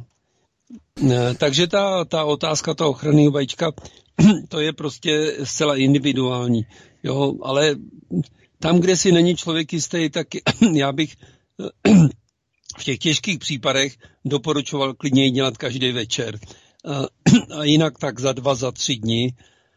Takže ta, ta otázka toho ochranného vajíčka, to je prostě zcela individuální. Jo, ale tam, kde si není člověk jistý, tak já bych v těch těžkých případech doporučoval klidně ji dělat každý večer. A jinak tak za dva, za tři dny.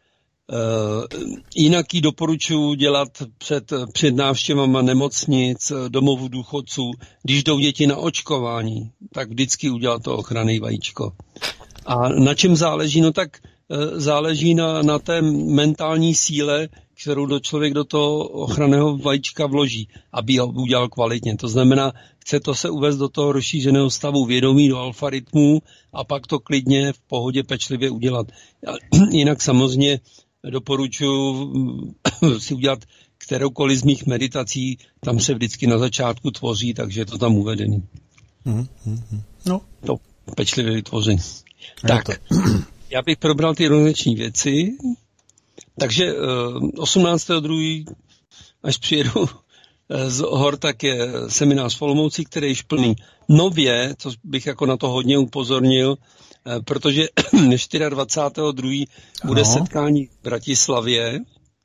Uh, jinak ji doporučuji dělat před, před návštěvama nemocnic, domovů důchodců. Když jdou děti na očkování, tak vždycky udělat to ochranné vajíčko. A na čem záleží? No tak uh, záleží na, na té mentální síle, kterou do člověk do toho ochranného vajíčka vloží, aby ho udělal kvalitně. To znamená, chce to se uvést do toho rozšířeného stavu vědomí, do alfarytmů a pak to klidně v pohodě pečlivě udělat. Jinak samozřejmě doporučuji si udělat kteroukoliv z mých meditací, tam se vždycky na začátku tvoří, takže je to tam uvedený. Mm, mm, no. To pečlivě vytvoření. Tak, to. Já bych probral ty organizační věci, takže osmnáctého druhého až přijedu z hor, tak je seminář v Olomouci, který je již plný. Nově, co bych jako na to hodně upozornil, protože dvacátého druhého bude ano. setkání v Bratislavě,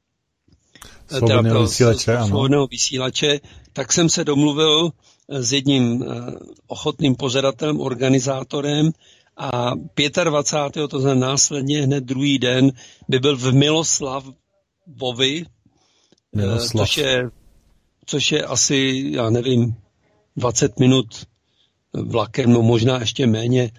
svobodného vysílače, ano. svobodného vysílače, tak jsem se domluvil s jedním ochotným pořadatelem, organizátorem a dvacátého pátého to znamená následně hned druhý den, by byl v Miloslavovi, Miloslav. což je, což je asi, já nevím, dvacet minut vlakem, no možná ještě méně,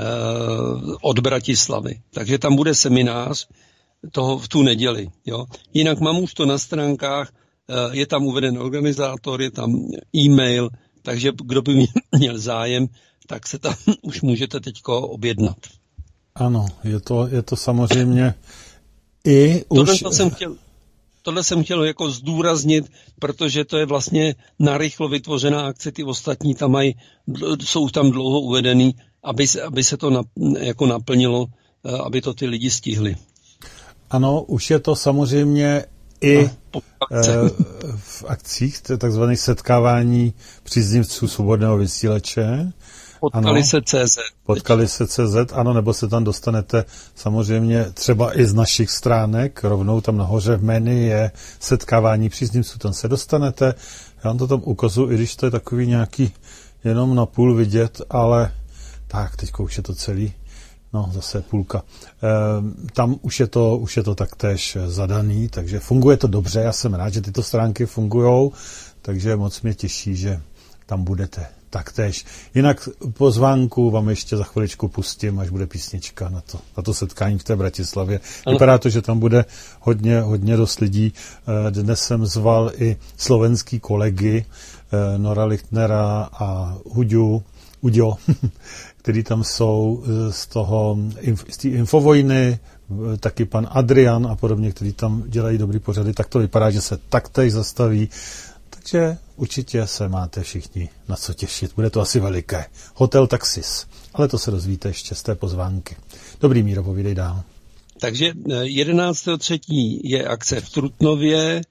od Bratislavy. Takže tam bude seminář toho v tu neděli. Jo. Jinak mám už to na stránkách, je tam uveden organizátor, je tam e-mail, takže kdo by měl zájem, tak se tam už můžete teďko objednat. Ano, je to, je to samozřejmě i tohle už... To jsem chtěl, tohle jsem chtěl jako zdůraznit, protože to je vlastně narychlo vytvořená akce, ty ostatní tam mají, jsou tam dlouho uvedený, aby se, aby se to na, jako naplnilo, aby to ty lidi stihli. Ano, už je to samozřejmě i no, e, v akcích, takzvané setkávání příznivců svobodného vysílače. Potkali ano, se C Z. Potkali se C Z, ano, nebo se tam dostanete samozřejmě třeba i z našich stránek, rovnou tam nahoře v menu je setkávání příznivců, tam se dostanete. Já vám to tam ukazuju, i když to je takový nějaký jenom na půl vidět, ale tak, teďko už je to celý. No, zase půlka. E, tam už je to, už je to taktéž zadaný, takže funguje to dobře. Já jsem rád, že tyto stránky fungujou, takže moc mě těší, že tam budete taktéž. Jinak pozvánku vám ještě za chviličku pustím, až bude písnička na to, na to setkání v té Bratislavě. Vypadá to, že tam bude hodně, hodně dost lidí. E, dnes jsem zval i slovenský kolegy e, Nora Lichtnera a Huďu, Uďo, který tam jsou z toho, z té Infovojny, taky pan Adrian a podobně, který tam dělají dobrý pořady, tak to vypadá, že se taktéž zastaví. Takže určitě se máte všichni na co těšit. Bude to asi veliké. Hotel Taxis. Ale to se dozvíte ještě z té pozvánky. Dobrý, Míro, povídej dál. Takže jedenáctého třetího je akce v Trutnově,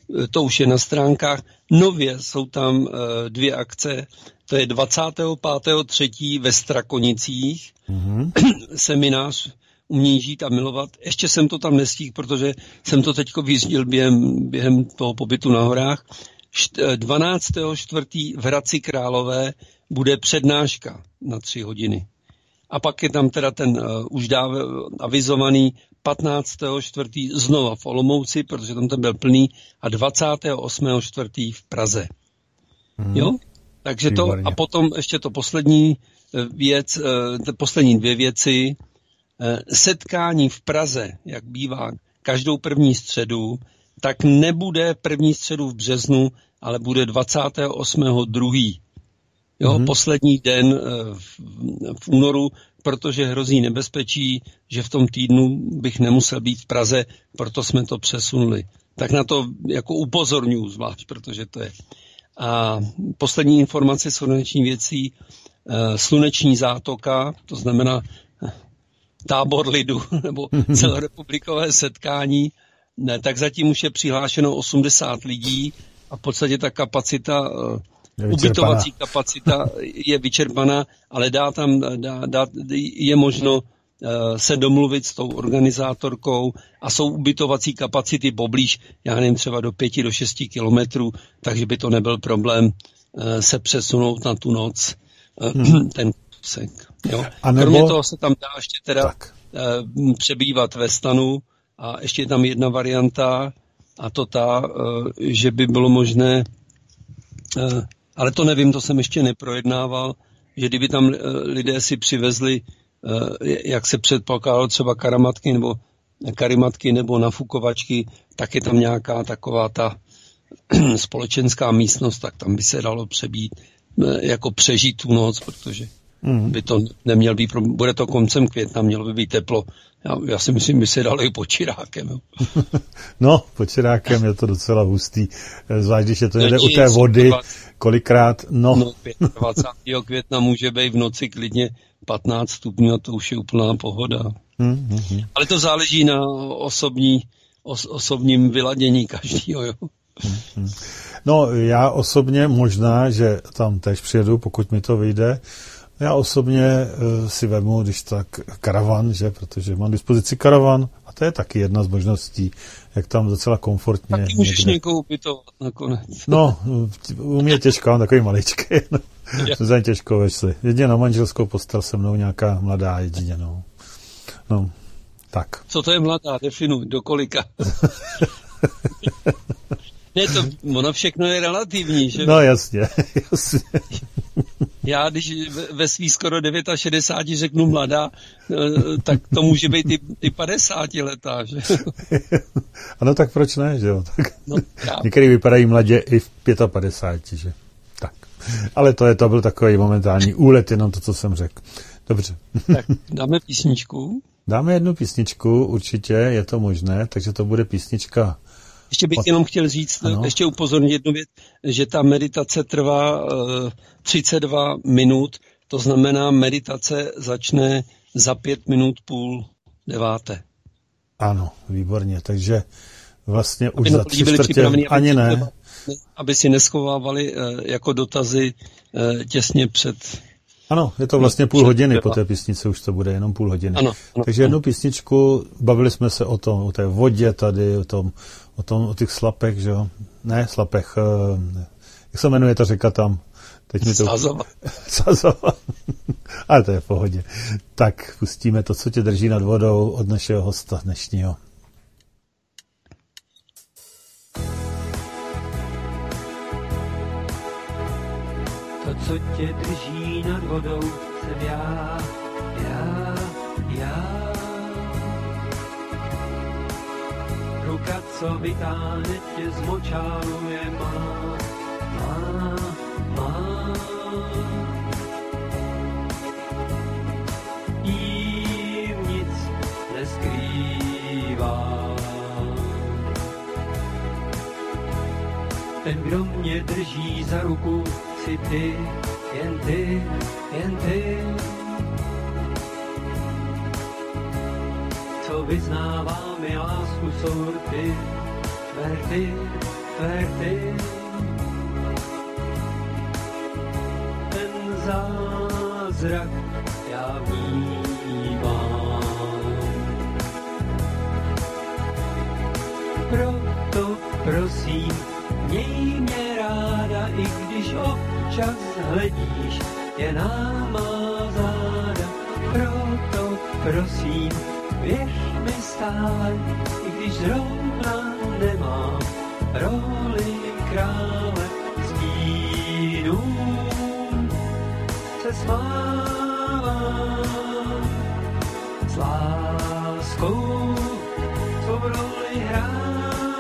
to už je na stránkách. Nově jsou tam dvě akce, to je dvacátého pátého třetího ve Strakonicích, mm-hmm. seminář Umění žít a milovat. Ještě jsem to tam nestihl, protože jsem to teďko vyjížděl během, během toho pobytu na horách. dvanáctého čtvrtého v Hradci Králové bude přednáška na tři hodiny. A pak je tam teda ten uh, už dáv, avizovaný patnáctého čtvrtého znova v Olomouci, protože tam ten byl plný, a dvacátého osmého čtvrtého v Praze. Hmm. Jo? Takže to, a potom ještě to poslední věc, uh, poslední dvě věci, uh, setkání v Praze, jak bývá každou první středu, tak nebude první středu v březnu, ale bude dvacátého osmého druhého Jo, mm-hmm. poslední den v, v únoru, protože hrozí nebezpečí, že v tom týdnu bych nemusel být v Praze, proto jsme to přesunuli. Tak na to jako upozorňuji zvlášť, protože to je. A poslední informace sluneční věcí, sluneční zátoka, to znamená tábor lidu, nebo celorepublikové setkání, ne, tak zatím už je přihlášeno osmdesát lidí a v podstatě ta kapacita, ubytovací kapacita je vyčerpaná, ale dá tam, dá, dá, je možno se domluvit s tou organizátorkou a jsou ubytovací kapacity poblíž, já nevím, třeba do pěti, do šesti kilometrů, takže by to nebyl problém se přesunout na tu noc hmm. ten kusek. Jo? A nebo... Kromě toho se tam dá ještě teda tak. přebývat ve stanu a ještě je tam jedna varianta a to ta, že by bylo možné, ale to nevím, to jsem ještě neprojednával, že kdyby tam lidé si přivezli, jak se předpokládalo, třeba karamatky nebo karimatky nebo nafukovačky, tak je tam nějaká taková ta společenská místnost, tak tam by se dalo přebít, jako přežít tu noc, protože mm. by to neměl být, bude to koncem května, mělo by být teplo. Já, já si myslím, by se dalo i pod Čirákem. Jo. No, pod Čirákem je to docela hustý, zvlášť když je to jde u té vody, kolikrát, no. no dvacátého května může být v noci klidně patnáct stupňů a to už je úplná pohoda. Hmm, hmm. Ale to záleží na osobní, os, osobním vyladění každého, jo. Hmm. No, já osobně možná, že tam tež přijedu, pokud mi to vyjde. Já osobně uh, si vemu, když tak, karavan, že, protože mám dispozici karavan a to je taky jedna z možností, jak tam docela komfortně. Taky můžeš někoho ubytovat nakonec. No, u mě je těžko, mám takový maličký, no. Jsem těžko vešli. Jedině na manželskou postel se mnou nějaká mladá jedině, no. No, tak. Co to je mladá? Definuj, do kolika? Ne, to, ono všechno je relativní, že? No jasně, jasně. Já, když ve svý skoro šedesáti devěti řeknu mladá, tak to může být i, i padesátiletá, že? Ano, tak proč ne, že jo? Tak. No, některý vypadají mladě i v padesáti pěti, že? Tak. Ale to je, to byl takový momentální úlet, jenom to, co jsem řekl. Dobře. Tak dáme písničku. Dáme jednu písničku, určitě je to možné, takže to bude písnička. Ještě bych jenom chtěl říct, ano. ještě upozornit jednu věc, že ta meditace trvá uh, třicet dva minut, to znamená, meditace začne za pět minut půl deváté. Ano, výborně, takže vlastně aby už za tři čtvrtě ani ne. Třeba, aby si neschovávali uh, jako dotazy uh, těsně před... Ano, je to vlastně půl hodiny po té písnice, už to bude jenom půl hodiny. Ano, ano, Takže jednu písničku, bavili jsme se o tom, o té vodě tady, o tom, o tom, o těch slapech, že jo? Ne, slapech, uh, jak se jmenuje ta řeka tam? Teď mi to... Sázava. Sázava. Ale to je v pohodě. Tak, pustíme to, co tě drží nad vodou od našeho hosta dnešního. To, co tě drží nad vodou, jsem já, já, já. Ruka, co vytáhne tě z močálu, je má, má, má. Jí nic neskrývá. Ten, kdo mě drží za ruku, si ty, jen ty, jen ty. Co vyznává mi lásku, jsou rty, tvé rty, rty. Ten zázrak já vnímám. Proto prosím, měj mě ráda, i když občas hledíš je na má záda. Proto prosím, věř mi stále, i když zrovna nemám roli krále stínů. Se smávám, s láskou svou roli hrám.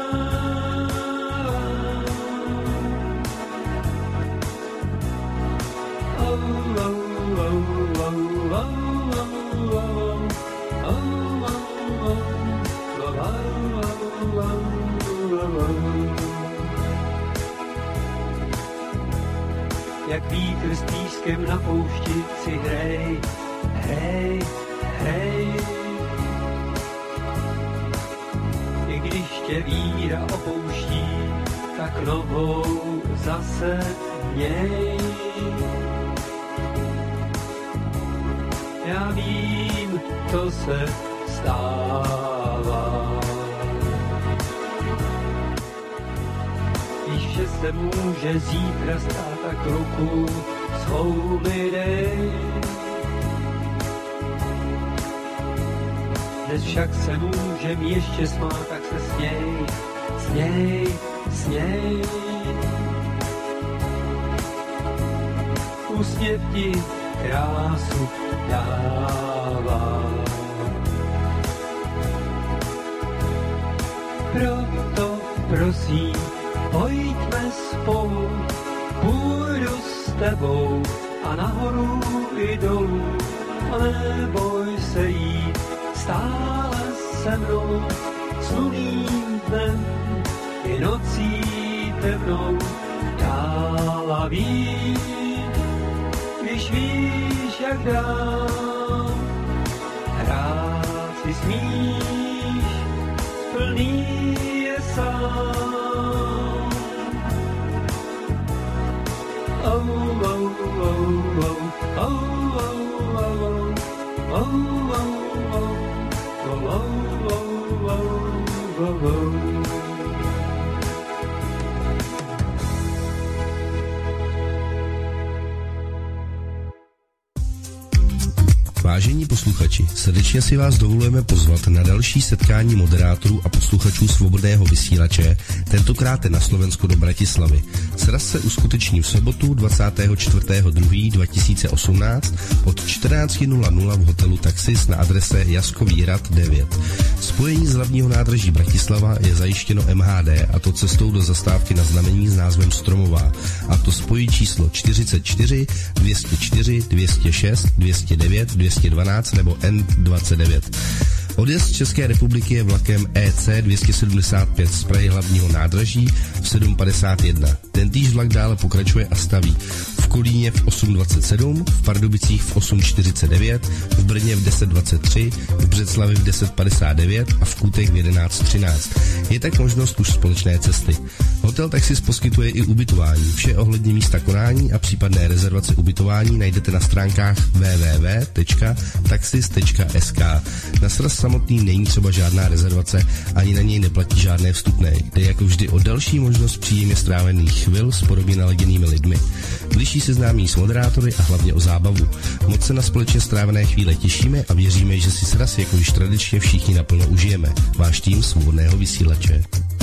Jak vítr s pískem na poušti si hrej, hrej, hrej. I když tě víra opouští, tak nohou zase měj. Já vím, to se stává. Víš, že se může zítra stát, tak ruku svou mi dej. Dnes však se můžem ještě smát, tak se směj, směj, směj. Úsměv ti krásu dává. Proto prosím, pojďme spolu, půjdu s tebou a nahoru i dolů. A neboj se jít stále se mnou, sluným dnem i nocí temnou. Dál a víc, když víš, jak dál, hrát si smíš, plný je sám. Oh, oh, oh, oh, oh, oh, oh, oh, oh, oh, oh, oh, oh. Vážení posluchači, srdečně si vás dovolujeme pozvat na další setkání moderátorů a posluchačů Svobodného vysílače, tentokrát na Slovensku do Bratislavy. Sraz se uskuteční v sobotu dvacátého čtvrtého druhého dva tisíce osmnáct od čtrnáct nula nula v hotelu Taxis na adrese Jaskový hrad devět. Spojení z hlavního nádraží Bratislava je zajištěno M H D, a to cestou do zastávky na znamení s názvem Stromová, a to spojí číslo čtyřicet čtyři, dvě stě čtyři, dvě stě šest, dvě stě devět, dvě stě dvanáct nebo N dvacet devět. Odjezd České republiky je vlakem E C dvě stě sedmdesát pět z Prahy hlavního nádraží v sedm padesát jedna. Tentýž vlak dále pokračuje a staví v Kolíně v osm dvacet sedm, v Pardubicích v osm čtyřicet devět, v Brně v deset dvacet tři, v Břeclavi v deset padesát devět a v Kůtech v jedenáct třináct. Je tak možnost už společné cesty. Hotel Taxis poskytuje i ubytování. Vše ohledně místa konání a případné rezervace ubytování najdete na stránkách w w w tečka taxis tečka s k. Na sraz samotný není třeba žádná rezervace, ani na něj neplatí žádné vstupné. Jde jako vždy o další možnost příjemně strávených chvil s podobně naladěnými lidmi. Bližší seznámí s moderátory a hlavně o zábavu. Moc se na společně strávené chvíle těšíme a věříme, že si sraz jako již tradičně všichni naplno užijeme. Váš tým Svobodného vysílače.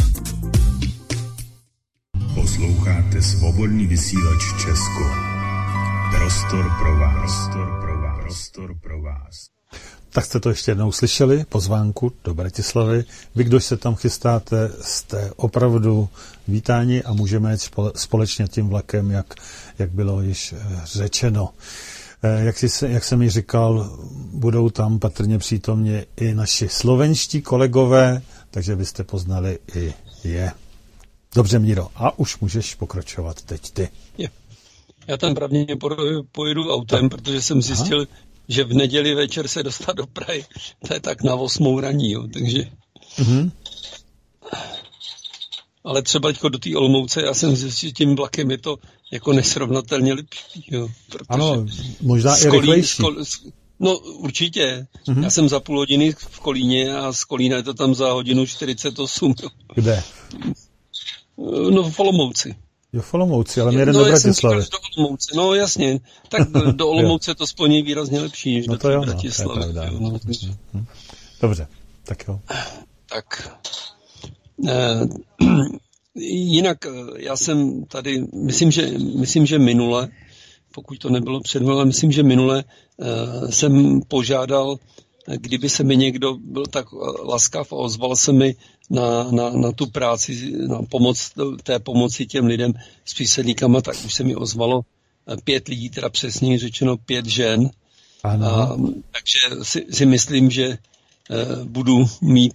Posloucháte Svobodný vysílač Česko. Prostor pro vás. Prostor pro vás. Prostor pro vás. Tak jste to ještě jednou slyšeli, pozvánku do Bratislavy. Vy, kdo se tam chystáte, jste opravdu vítáni a můžeme jít společně tím vlakem, jak, jak bylo již řečeno. Jak, si, jak jsem ji říkal, budou tam patrně přítomně i naši slovenští kolegové, takže byste poznali i je. Dobře, Míro, a už můžeš pokračovat teď ty. Je. Já tam pravděpodobně pojedu autem, protože jsem zjistil, Aha. že v neděli večer se dostat do Prahy, to je tak na osmou raní, jo, takže... Mm-hmm. ale třeba teďko do té Olomouce, já jsem zjistil, že tím vlakem je to jako nesrovnatelně lepší. Jo, ano, možná i rychlejší. No určitě. Mm-hmm. Já jsem za půl hodiny v Kolíně a z Kolína je to tam za hodinu čtyřicet osm. Kde? No v Olomouci. Jo, v Olomouci, ale mě jeden no, do Bratislavy. Do Olomouce, no jasně. Tak do Olomouce to splní výrazně lepší, než no do té jo, Bratislavy. No, to je pravda. No. Dobře, tak jo. Tak. Eh, jinak já jsem tady, myslím, že, myslím, že minule, pokud to nebylo předměl, myslím, že minule uh, jsem požádal, kdyby se mi někdo byl tak laskav a ozval se mi na, na, na tu práci, na pomoc, té pomoci těm lidem s přísedlíkama, tak už se mi ozvalo pět lidí, teda přesně řečeno pět žen. Ano. A, takže si, si myslím, že uh, budu mít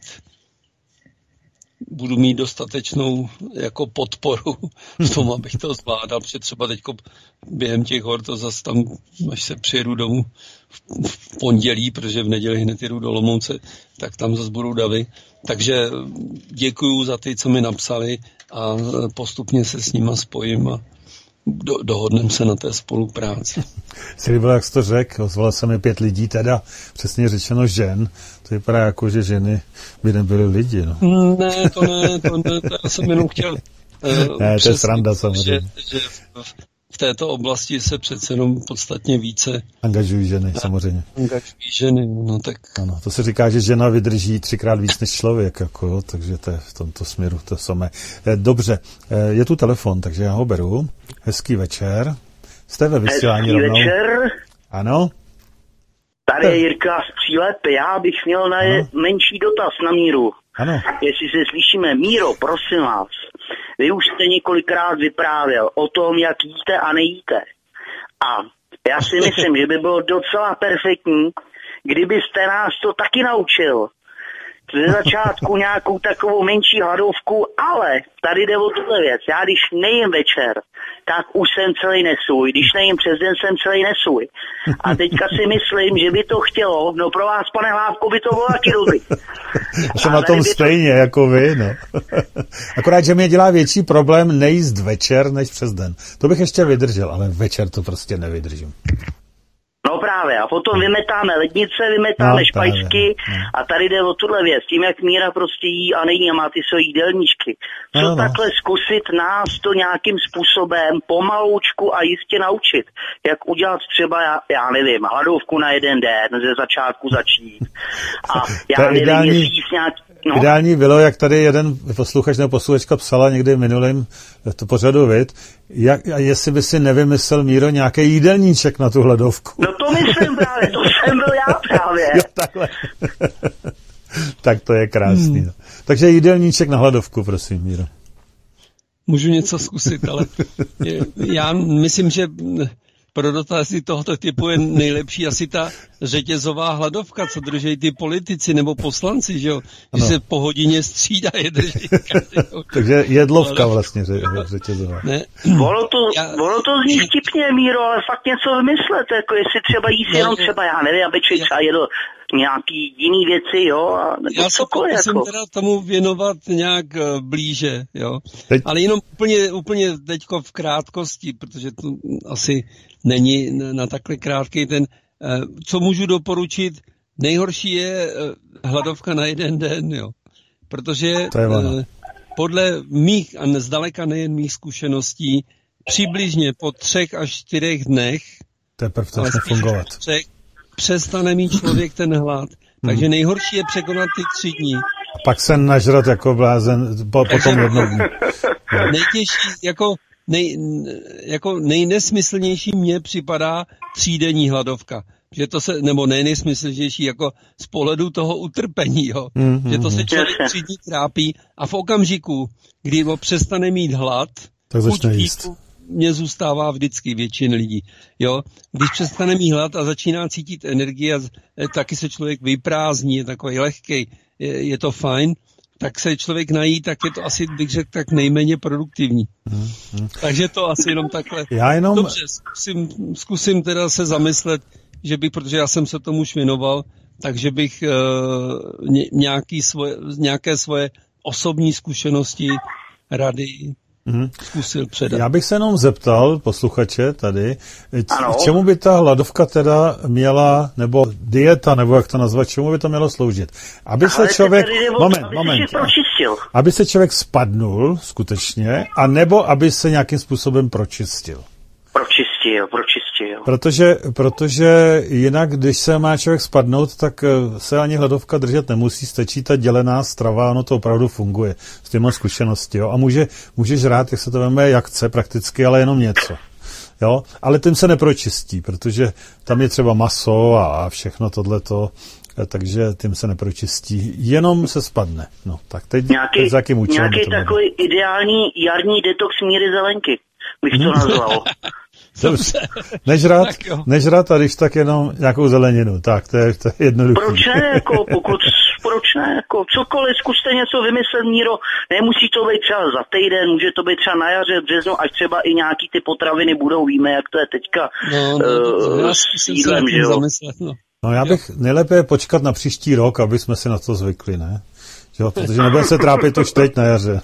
budu mít dostatečnou jako podporu v tom, abych to zvládal, protože třeba teďko během těch hor to zase tam, až se přijedu domů v, v pondělí, protože v neděli hned jedu do Olomouce, tak tam zase budou davy. Takže děkuju za ty, co mi napsali a postupně se s nima spojím a do, dohodneme se na té spolupráci. Jsi byl, jak jsi to řekl, ozvalo se mi pět lidí, teda přesně řečeno žen. To vypadá jako, že ženy by nebyly lidi. No. Ne, to ne, to ne, to já jsem jenom chtěl. Uh, ne, to je sranda samozřejmě. Že, že v této oblasti se přece jenom podstatně více angažují ženy, samozřejmě. Angažují ženy, no tak. Ano, to se říká, že žena vydrží třikrát víc než člověk, jako, jo, takže to je v tomto směru to samé. Dobře, je tu telefon, takže já ho beru. Hezký večer. Jste ve vysílání Hezký rovnou? večer. Ano. Tady je Jirka z Přílep. Já bych měl na je menší dotaz na Míru. Ano. Jestli se slyšíme. Míro, prosím vás. Vy už jste několikrát vyprávěl o tom, jak jíte a nejíte. A já si myslím, že by bylo docela perfektní, kdybyste nás to taky naučil. Ze začátku nějakou takovou menší hladovku, ale tady jde o tuhle věc. Já když nejím večer, tak už jsem celý nesůj. Když nejím přes den, jsem celý nesůj. A teďka si myslím, že by to chtělo, no pro vás, pane Hlávko, by to bylo taky dobrý. Já jsem na tom stejně, to... jako vy, no. Akorát, že mě dělá větší problém nejíst večer, než přes den. To bych ještě vydržel, ale večer to prostě nevydržím. No právě, a potom vymetáme lednice, vymetáme no, špajsky a tady jde o tuhle věc. Tím, jak Míra prostě jí a nejí a má ty svojí jídelníčky. Co no, no. takhle zkusit nás to nějakým způsobem pomaloučku a jistě naučit. Jak udělat třeba, já, já nevím, hladovku na jeden den, ze začátku začít. A já nevím, ideální... jestli jíst nějaký... No. Ideální bylo, jak tady jeden posluchač nebo posluchačka psala někdy minulým to pořadu vid, jak, jestli by si nevymyslel, Míro, nějaký jídelníček na tu hladovku. No to myslím právě, to jsem byl já právě. Jo, takhle. Tak to je krásný. Hmm. Takže jídelníček na hladovku, prosím, Míro. Můžu něco zkusit, ale já myslím, že pro dotazy tohoto typu je nejlepší asi ta řetězová hladovka, co drží ty politici nebo poslanci, že jo? Že se po hodině střídá je drží. Takže jedlovka vlastně řetězová. Ne? Ono to, já... ono to zní vtipně, Míro, ale fakt něco vymyslet, jako jestli třeba jíst jenom třeba, já nevím, aby člověk třeba jedl nějaký jiný věci, jo? A já se pokusím jako. teda tomu věnovat nějak uh, blíže, jo? Teď... Ale jenom úplně, úplně teďko v krátkosti, protože to asi není na, na takhle krátký ten, uh, co můžu doporučit, nejhorší je uh, hladovka na jeden den, jo? Protože uh, podle mých, a zdaleka nejen mých zkušeností, přibližně po třech až čtyřech dnech, teprve začne fungovat. Třech, přestane mít člověk ten hlad. Takže nejhorší je překonat ty tři dní. A pak se nažrat jako blázen po, potom jednou dní. Nejtěžší, jako, nej, jako nejnesmyslnější mně připadá třídenní hladovka. Že to se, nebo nejnesmyslnější jako z pohledu toho utrpení, jo. Mm, že to se člověk tři dní trápí a v okamžiku, kdy ho přestane mít hlad, tak začne jíst. Mně zůstává vždycky většin lidí. Jo? Když přestane mít hlad a začíná cítit energii a taky se člověk vyprázdní, je takový lehkej, je, je to fajn, tak se člověk nají, tak je to asi, bych řekl, tak nejméně produktivní. Hmm, hmm. Takže to asi jenom takhle. Já jenom... Dobře, zkusím, zkusím teda se zamyslet, že bych, protože já jsem se tomu už věnoval, takže bych uh, ně, nějaký svoje, nějaké svoje osobní zkušenosti rady mm-hmm. zkusil předat. Já bych se jenom zeptal posluchače tady, k čemu by ta hladovka teda měla, nebo dieta, nebo jak to nazvat, čemu by to mělo sloužit? Aby se člověk, moment, aby moment, se aby se člověk spadnul skutečně, a nebo aby se nějakým způsobem pročistil. Pročistil, pročistil. Protože, protože jinak, když se má člověk spadnout, tak se ani hladovka držet nemusí, stačí ta dělená strava, ono to opravdu funguje. S těma zkušenosti, jo. A může, může žrát, jak se to veme, jak chce prakticky, ale jenom něco. Jo. Ale tím se nepročistí, protože tam je třeba maso a všechno tohleto, takže tím se nepročistí, jenom se spadne. No, tak teď, nějaký, teď za jakým účelem nějaký takový ideální jarní detox Míry Zelenky, bych to nazval. Dobře. Nežrat, nežrat a když tak jenom nějakou zeleninu. Tak, to je, to je jednoduché. Proč ne, jako, pokud, proč ne, jako, cokoliv, zkuste něco vymyslet, Míro, nemusí to být třeba za týden, může to být třeba na jaře, v březnu, až třeba i nějaký ty potraviny budou, víme, jak to je teďka no, no, uh, s jídlem, že jo. Zamyslet, no. no já bych nejlépe počkat na příští rok, aby jsme si na to zvykli, ne? Jo, protože nebudeme se trápit už teď na jaře.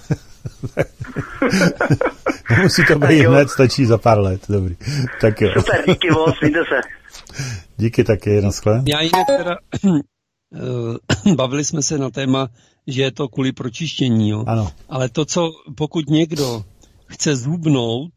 Nemusí to být hned, stačí za pár let. Dobrý. Tak jo. Super, díky moc, mějte se. Díky taky, naschle. Já jinak teda, bavili jsme se na téma, že je to kvůli pročištění, jo. Ano. Ale to, co pokud někdo chce zhubnout,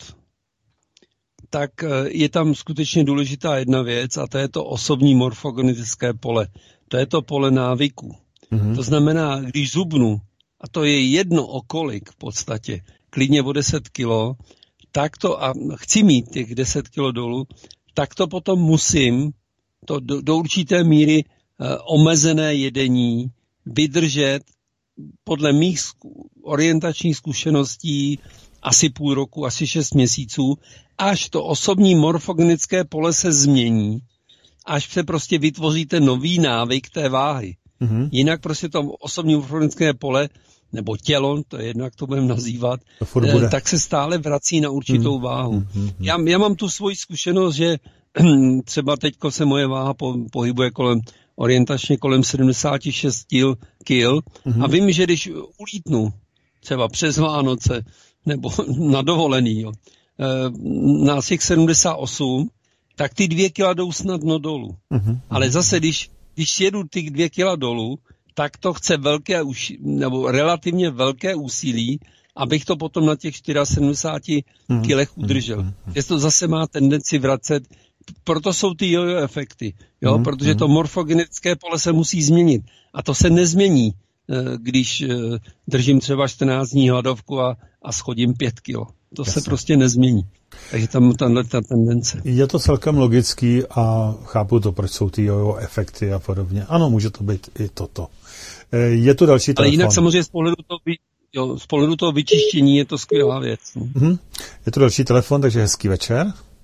tak je tam skutečně důležitá jedna věc a to je to osobní morfogenetické pole. To je to pole návyků. Mm-hmm. To znamená, když zubnu, a to je jedno o kolik v podstatě, klidně o deset kilo, tak to, a chci mít těch deset kilo dolů, tak to potom musím to do, do určité míry eh, omezené jedení vydržet podle mých zku, orientačních zkušeností asi půl roku, asi šest měsíců, až to osobní morfogenické pole se změní, až se prostě vytvoříte nový návyk té váhy. Mm-hmm. Jinak prostě to osobní morfogenické pole nebo tělo, to je jedno, jak to budeme nazývat, to tak se stále vrací na určitou mm. váhu. Mm. Já, já mám tu svoji zkušenost, že třeba teďko se moje váha po, pohybuje kolem, orientačně kolem sedmdesát šest kil mm. a vím, že když ulítnu třeba přes Vánoce nebo na dovolený, jo, na těch sedmdesát osm, tak ty dvě kila jdou snadno dolů. Mm. Ale zase, když, když jedu ty dvě kila dolů, tak to chce velké, nebo relativně velké úsilí, abych to potom na těch sedmdesáti čtyřech mm. kilech udržel. Mm. Že to zase má tendenci vracet, proto jsou ty jojo efekty, jo? Mm. protože to morfogenetické pole se musí změnit. A to se nezmění, když držím třeba čtrnáct dní hladovku a, a schodím pět kilo. To Jasně. se prostě nezmění. Takže tam tahle ta tendence. Je to celkem logický a chápu to, proč jsou ty jojo efekty a podobně. Ano, může to být i toto. Je tu další telefon. Ale jinak samozřejmě z pohledu toho, jo, z pohledu toho vyčištění je to skvělá věc. Mm-hmm. Je tu další telefon, takže hezký večer.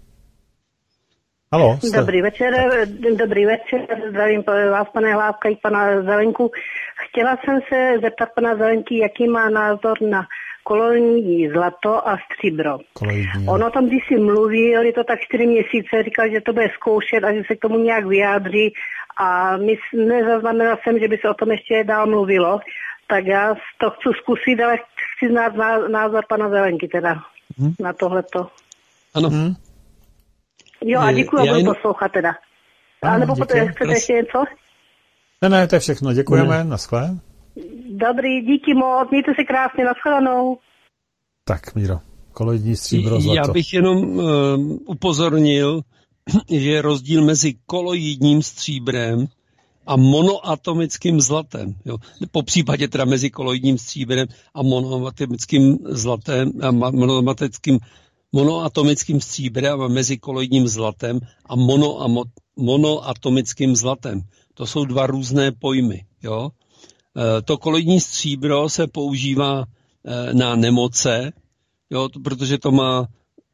Haló. Jste... Dobrý večer, tak. dobrý večer, zdravím vás, pane Hlávka, i pana Zelenku. Chtěla jsem se zeptat pana Zelenky, jaký má názor na koloidní zlato a stříbro. Koloidní. Ono tam, když si mluví, je to tak čtyři měsíce, říkal, že to bude zkoušet a že se k tomu nějak vyjádří a my nezaznamenal jsem, že by se o tom ještě dál mluvilo, tak já to chci zkusit, ale chci znát názor pana Zelenky teda hmm. na tohleto. Ano. Hmm. Jo, a děkuji, a budu jen... poslouchat teda. A nebo potom chcete ještě něco? Ne, ne, to je všechno. Děkujeme, naschle. Dobrý, díky moc, mějte se krásně, nashledanou. Tak, Míro, koloidní stříbro, zlato. Já bych jenom uh, upozornil, že je rozdíl mezi koloidním stříbrem a monoatomickým zlatem. Jo. Po případě teda mezi koloidním stříbrem a monoatomickým zlatem, a monoatomickým, monoatomickým stříbrem a mezi koloidním zlatem a mono, monoatomickým zlatem. To jsou dva různé pojmy. Jo. To koloidní stříbro se používá na nemoce, jo, protože to má,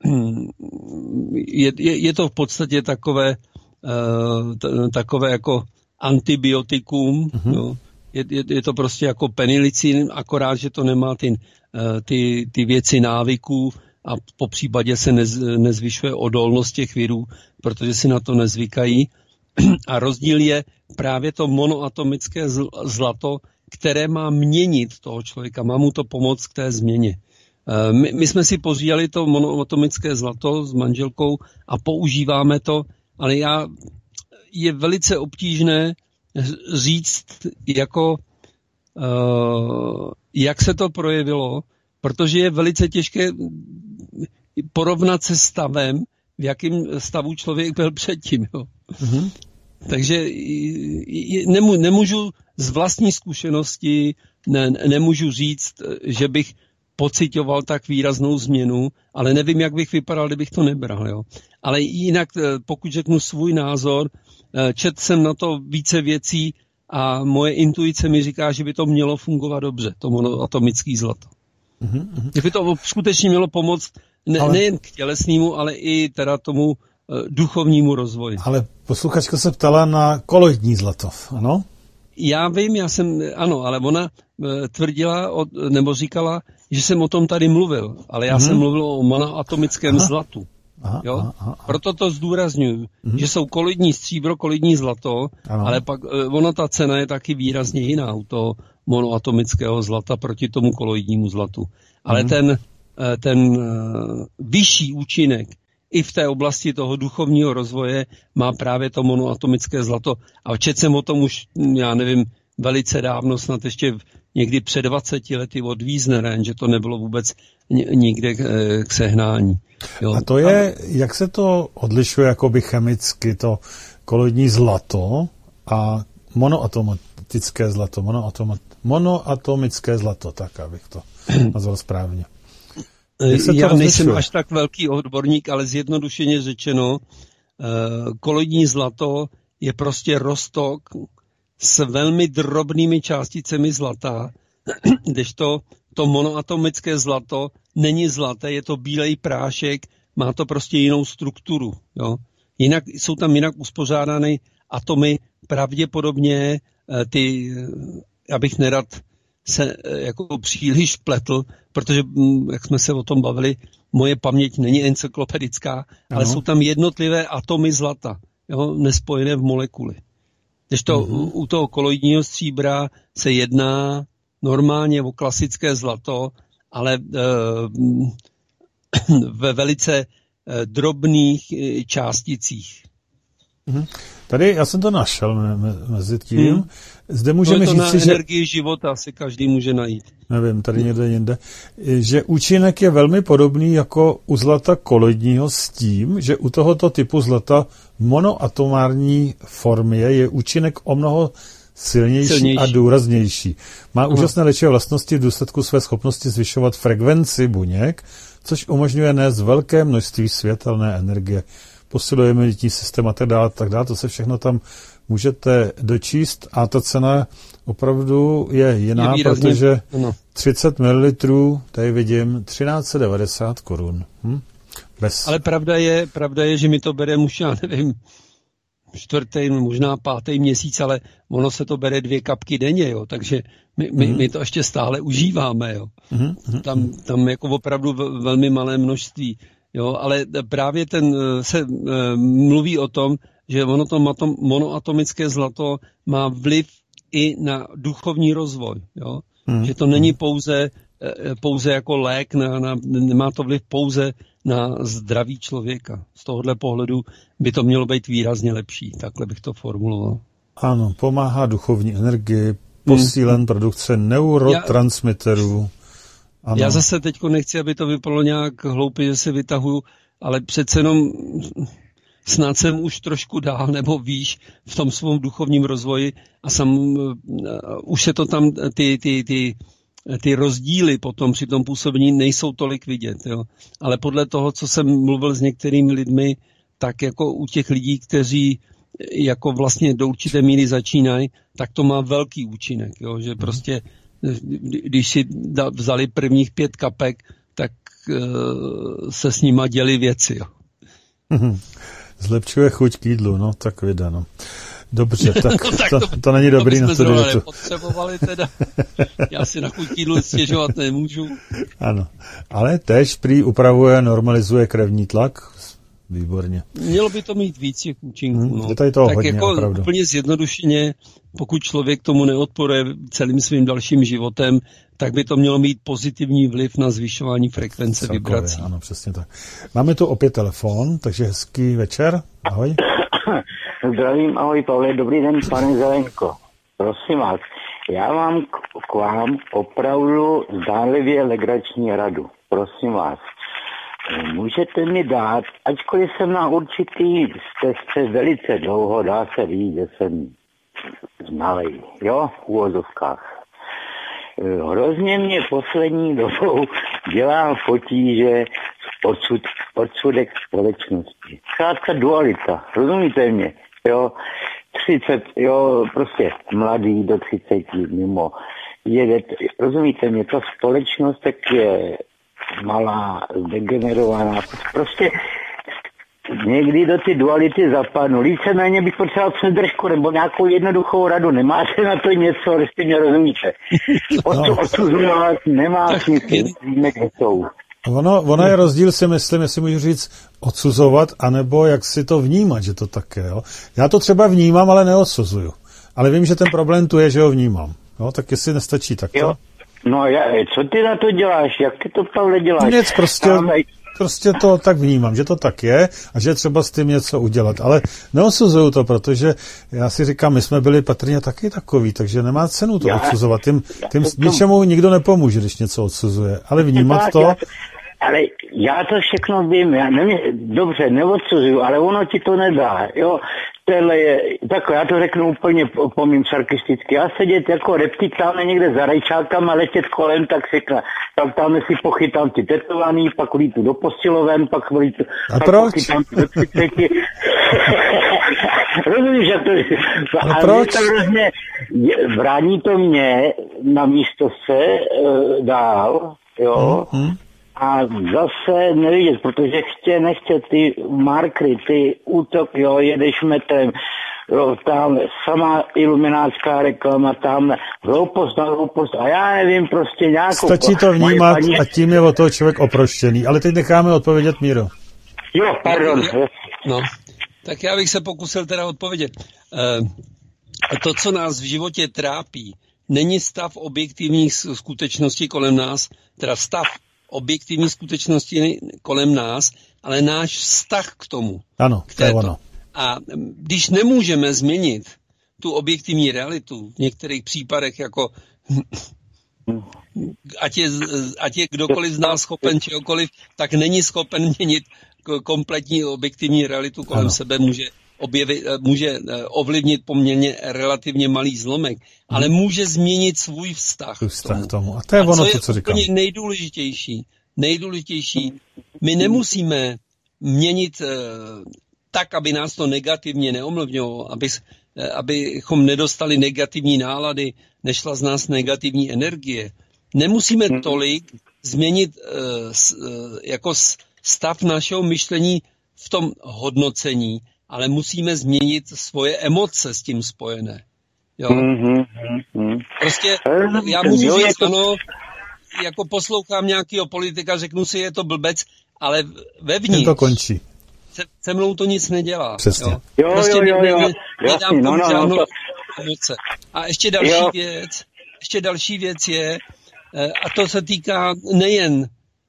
je, je, je to v podstatě takové, t, takové jako antibiotikum, mm-hmm. jo. Je, je, je to prostě jako penicilin, akorát, že to nemá ty, ty, ty věci návyků a po případě se nez, nezvyšuje odolnost těch virů, protože si na to nezvykají. A rozdíl je právě to monoatomické zlato, které má měnit toho člověka, má mu to pomoct k té změně. My, my jsme si pořídili to monoatomické zlato s manželkou a používáme to, ale já, je velice obtížné říct, jako, uh, jak se to projevilo, protože je velice těžké porovnat se stavem, v jakém stavu člověk byl předtím. Jo. Mm-hmm. Takže nemů, nemůžu z vlastní zkušenosti, ne, nemůžu říct, že bych pocitoval tak výraznou změnu, ale nevím, jak bych vypadal, kdybych to nebral. Jo. Ale jinak, pokud řeknu svůj názor, četl jsem na to více věcí a moje intuice mi říká, že by to mělo fungovat dobře, to monoatomické zlato. Mm-hmm. Že by to skutečně mělo pomoct ne, ale... nejen k tělesnému, ale i teda tomu uh, duchovnímu rozvoji. Ale posluchačka se ptala na koloidní zlato, ano? Já vím, já jsem, ano, ale ona uh, tvrdila, od, nebo říkala, že jsem o tom tady mluvil, ale já mm-hmm. jsem mluvil o monoatomickém aha. zlatu. Aha, jo? Aha, aha. Proto to zdůrazňuji, mm-hmm. že jsou koloidní stříbro, koloidní zlato, ano. ale pak uh, ona ta cena je taky výrazně jiná u toho monoatomického zlata proti tomu koloidnímu zlatu. Ale mm-hmm. ten, ten uh, vyšší účinek i v té oblasti toho duchovního rozvoje má právě to monoatomické zlato. A četl jsem o tom už, já nevím, velice dávno, snad ještě někdy před dvaceti lety od Wiesnera, že to nebylo vůbec nikde k, k sehnání. Jo. A to je, jak se to odlišuje jakoby chemicky, to koloidní zlato a monoatomické zlato, monoatomat, monoatomické zlato, tak abych to nazval správně. Já nejsem až tak velký odborník, ale zjednodušeně řečeno, koloidní zlato je prostě roztok s velmi drobnými částicemi zlata, kdežto to monoatomické zlato není zlaté, je to bílej prášek, má to prostě jinou strukturu. Jo? Jinak, jsou tam jinak uspořádány atomy, pravděpodobně ty, já bych nerad se jako příliš pletl, protože, jak jsme se o tom bavili, moje paměť není encyklopedická, ano. ale jsou tam jednotlivé atomy zlata, jo, nespojené v molekuly. Když to uh-huh. u toho koloidního stříbra se jedná normálně o klasické zlato, ale e, ve velice e, drobných e, částicích. Uh-huh. Tady já jsem to našel me, me, mezi tím. Hmm. Zde můžeme to říct, na že... energii života si každý může najít. Nevím, tady někde jinde. Že účinek je velmi podobný jako u zlata koloidního s tím, že u tohoto typu zlata v monoatomární formě je účinek o mnoho silnější, silnější. a důraznější. Má Aha. úžasné léčivé vlastnosti v důsledku své schopnosti zvyšovat frekvenci buněk, což umožňuje nést velké množství světelné energie. Posiluje imunitní systém a tak dále, tak dále. To se všechno tam můžete dočíst a ta cena opravdu je jiná, je výrazně, protože ano. třicet mililitrů, tady vidím, třináct set devadesát korun. Hm? Bez... Ale pravda je, pravda je, že mi to bere už, já nevím, čtvrtý, možná pátý měsíc, ale ono se to bere dvě kapky denně, jo, takže my, my, mm. my to ještě stále užíváme, jo. Mm. Tam, tam jako opravdu velmi malé množství, jo, ale právě ten se uh, mluví o tom, že ono to matom, monoatomické zlato má vliv i na duchovní rozvoj, jo, mm. že to není pouze, pouze jako lék, na, na, nemá to vliv pouze na zdraví člověka. Z tohohle pohledu by to mělo být výrazně lepší, takhle bych to formuloval. Ano, pomáhá duchovní energii, posílen hmm. produkce neurotransmiterů. Ano. Já zase teďko nechci, aby to vypadalo nějak hloupě, že se vytahuju, ale přece jenom snad jsem už trošku dál nebo výš v tom svém duchovním rozvoji a sam, uh, už se to tam, ty, ty, ty ty rozdíly potom při tom působení nejsou tolik vidět, jo. Ale podle toho, co jsem mluvil s některými lidmi, tak jako u těch lidí, kteří jako vlastně do určité míry začínají, tak to má velký účinek, jo. Že prostě, když si vzali prvních pět kapek, tak uh, se s nima děli věci, jo. Zlepšuje chuť k jídlu, no, tak vydáno. Dobře, tak, no, tak to, to, to není dobrý to na to debatu. Potřebovali teda. Já si na chuť k jídlu stěžovat nemůžu. Ano, ale tež prý upravuje, normalizuje krevní tlak. Výborně. Mělo by to mít víc těch účinků. Hmm, no. Je tady toho tak hodně, jako opravdu. Úplně zjednodušeně, pokud člověk tomu neodporuje celým svým dalším životem, tak by to mělo mít pozitivní vliv na zvyšování frekvence Celkově, vibrací. Ano, přesně tak. Máme tu opět telefon, takže hezký večer. Ahoj. Zdravím, ahoj Pavle, dobrý den, pane Zelenko. Prosím vás, já mám k, k vám opravdu zdánlivě legrační radu. Prosím vás, můžete mi dát, ačkoliv jsem na určitý stezce velice dlouho, dá se říct, že jsem znalej, jo, v úvozovkách. Hrozně mě poslední dobou dělá potíže odsud, odsudek společnosti. Zkrátka dualita, rozumíte mě, jo, třicet, jo, prostě mladý do třiceti mimo, jede, rozumíte mě, ta společnost tak je malá, degenerovaná, prostě někdy do ty duality zapadnu. Víceméně bych potřeboval předržku nebo nějakou jednoduchou radu. Nemáte na to něco, jestli mě rozumíte. Odsuzovat nemá smysl. Víme, kde jsou. Ono, ono je rozdíl, si myslím, jestli můžu říct odsuzovat, anebo jak si to vnímat, že to tak je. Jo? Já to třeba vnímám, ale neodsuzuju. Ale vím, že ten problém tu je, že ho vnímám. Jo? Tak jestli nestačí takto. Jo. No já, co ty na to děláš? Jak ty to, Pavle, děláš? Nic, prostě, prostě to tak vnímám, že to tak je a že třeba s tím něco udělat. Ale neodsuzuju to, protože já si říkám, my jsme byli patrně taky takový, takže nemá cenu to já, odsuzovat. Tím, tím to ničemu nikdo nepomůže, když něco odsuzuje. Ale vnímat tak, to... Já, ale já to všechno vím, já nevím, dobře, neodsuzuju, ale ono ti to nedá, jo. Tohle je, tak já to řeknu úplně pomím sarkasticky. Já sedět jako reptit tam někde za rajčákama, letět kolem, tak si tak tam si pochytám ty tetovaný, pak lítu do posiloven, pak lítu, a pak proč? Pochytám do třiceti. Rozumíš, jak to je? A, a proč? To hrozně, vrání to mě na místo se uh, dál, jo. Mm-hmm. A zase nevidět, protože chtě, nechtě ty markry, ty útok, jo, jedeš metrem, jo, tam samá iluminácká reklama, tam hloupost na hloupost a já nevím, prostě nějakou... Stačí to vnímat paní... a tím je od toho člověk oproštěný. Ale teď necháme odpovědět Míro. Jo, pardon. No, tak já bych se pokusil teda odpovědět. Uh, to, co nás v životě trápí, není stav objektivních skutečností kolem nás, teda stav objektivní skutečnosti kolem nás, ale náš vztah k tomu. Ano, k to je ono. A když nemůžeme změnit tu objektivní realitu v některých případech, jako ať je, ať je kdokoliv z nás schopen čehokoliv, tak není schopen měnit kompletní objektivní realitu kolem ano. sebe, může objevit, může ovlivnit poměrně relativně malý zlomek, ale může změnit svůj vztah, vztah k tomu. tomu. A to je ono, co to, co je říkám. úplně nejdůležitější. Nejdůležitější. My nemusíme měnit uh, tak, aby nás to negativně neomluvňovalo, aby, uh, abychom nedostali negativní nálady, nešla z nás negativní energie. Nemusíme tolik změnit uh, s, uh, jako stav našeho myšlení v tom hodnocení, ale musíme změnit svoje emoce s tím spojené. Jo? Mm-hmm. Prostě já můžu říct, ano, jako poslouchám nějakého politika, řeknu si, je to blbec, ale vevnitř to končí. Se, se mnou to nic nedělá. Přesně. Jo? Jo, prostě jo, jo, jo. Ne, nedám Jasný, tomu no, no, žádnou no, emoce. A ještě další jo. věc, ještě další věc je, a to se týká nejen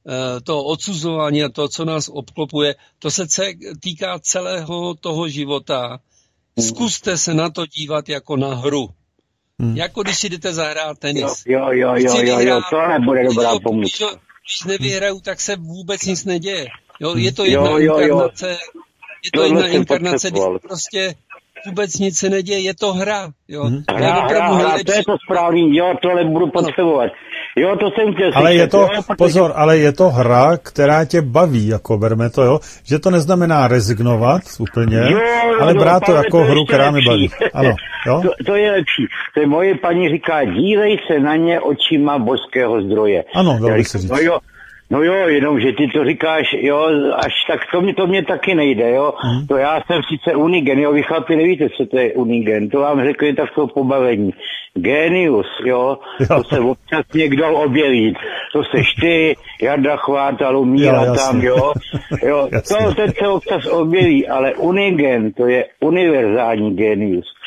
to odsuzování a to, co nás obklopuje, to se týká celého toho života. Zkuste se na to dívat jako na hru. Hmm. Jako když si jdete zahrát tenis. Jo, jo, jo, jo, jo, to nebude dobrá pomůcka. Když nevyhraju, tak se vůbec nic neděje. Jo, je to jedna jo, jo, inkarnace, jo. je to jedna inkarnace, kdy prostě vůbec nic se neděje, je to hra. Jo. Hmm. Hra, hra, hra, to je to správný, jo, tohle budu potřebovat. Jo, to jsem chtěl ale slyšet, je to, jo, protože... pozor, ale je to hra, která tě baví, jako berme to, jo, že to neznamená rezignovat úplně, jo, jo, ale brát to jako to hru, která mi baví. Ano, jo? To, to je lepší. To je moje paní říká, dívej se na ně očima božského zdroje. Ano, dalo by se říct. No jo, no jo, jenom, že ty to říkáš, jo, až tak, to mě, to mě taky nejde, jo. Hmm. To já jsem sice unigen, jo, vy chlapi nevíte, co to je unigen, to vám řekl jen tak to pobavení. Genius, jo, jo, to se občas někdo objeví, to seš ty, Jarda Chvátal, Míra jo, tam, jo, jo, to teď se občas objeví, ale unigen, to je univerzální genius.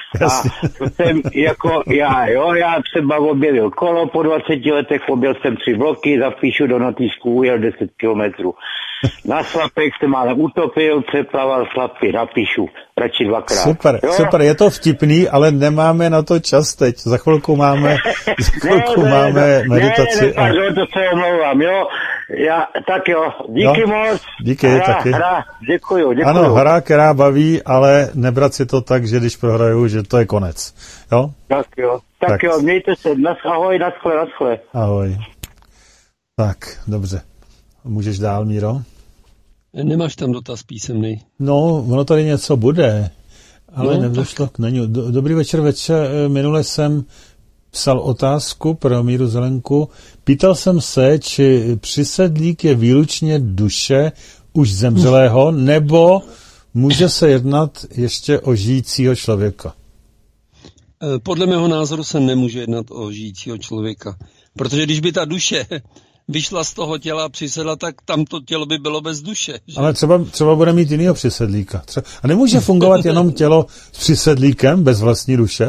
A jsem jako já, jo, já třeba objevil kolo, po dvaceti letech objel jsem tři bloky, zapíšu do notýsku, ujel deset kilometrů. Na slapek jsem ale utopil, přeplaval slapky, napíšu, radši dvakrát. Super, jo? super, je to vtipný, ale nemáme na to čas teď. Za chvilku máme, za chvilku ne, máme ne, meditaci. Ne, ne, ne, to se omlouvám, jo. Já, tak jo, díky no, moc. Díky, hra, taky. Hra, děkuju, děkuju. Ano, hra, která baví, ale nebrat si to tak, že když prohraju, že to je konec. Jo? Tak jo, tak, tak. jo, mějte se, nas, ahoj, naschle, naschle. Ahoj. Tak, dobře. Můžeš dál, Míro? Nemáš tam dotaz písemný. No, ono tady něco bude, ale no, nedošlo k němu. Dobrý večer, večer. Minule jsem psal otázku pro Míru Zelenku. Pýtal jsem se, či přisedlík je výlučně duše už zemřelého, nebo může se jednat ještě o žijícího člověka? Podle mého názoru se nemůže jednat o žijícího člověka. Protože když by ta duše vyšla z toho těla a přisedla, tak tam to tělo by bylo bez duše. Že? Ale třeba, třeba bude mít jinýho přisedlíka. Třeba... A nemůže fungovat jenom tělo s přisedlíkem bez vlastní duše?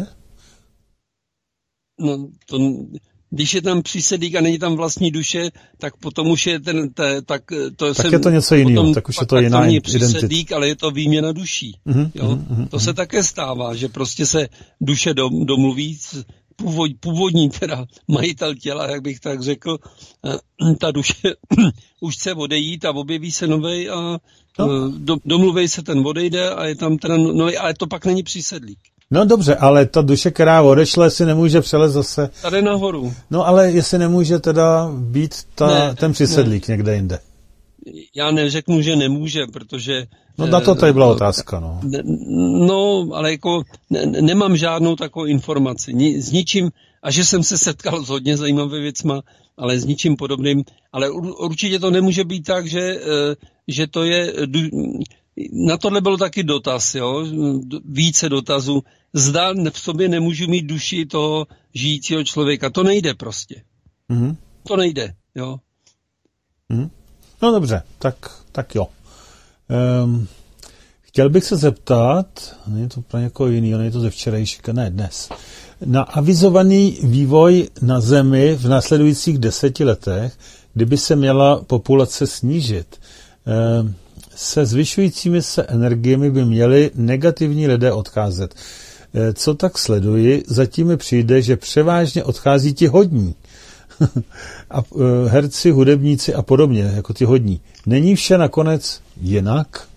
No, to, když je tam přísedlík a není tam vlastní duše, tak potom už je ten, te, tak to tak jsem, je to něco jiného, potom, tak už je to jiná identita. přísedlík, ale je to výměna duší. Mm-hmm, jo? mm-hmm, to se také stává, že prostě se duše dom, domluví, původ, původní teda majitel těla, jak bych tak řekl, ta duše už chce odejít a objeví se novej a no. do, domluví se, ten odejde a je tam teda novej, ale to pak není přísedlík. No dobře, ale ta duše, která odešle, si nemůže přelézt zase... Tady nahoru. No ale jestli nemůže teda být ta, ne, ten přisedlík ne. někde jinde. Já neřeknu, že nemůže, protože... No na to tady byla otázka, no. Ne, no, ale jako ne, nemám žádnou takovou informaci. Ni, s ničím, a že jsem se setkal s hodně zajímavými věcma, ale s ničím podobným. Ale určitě to nemůže být tak, že, že to je... Na tohle byl taky dotaz, jo, více dotazů. Zda v sobě nemůžu mít duši toho žijícího člověka. To nejde prostě. Mm-hmm. To nejde, jo. Mm-hmm. No dobře, tak, tak jo. Um, chtěl bych se zeptat, není to pro někoho jiného, není to ze včerejška, ne dnes, na avizovaný vývoj na Zemi v následujících deseti letech, kdyby se měla populace snížit. Um, se zvyšujícími se energiemi by měli negativní lidé odcházet. Co tak sleduji, zatím mi přijde, že převážně odchází ti hodní. A herci, hudebníci a podobně, jako ti hodní. Není vše nakonec jinak?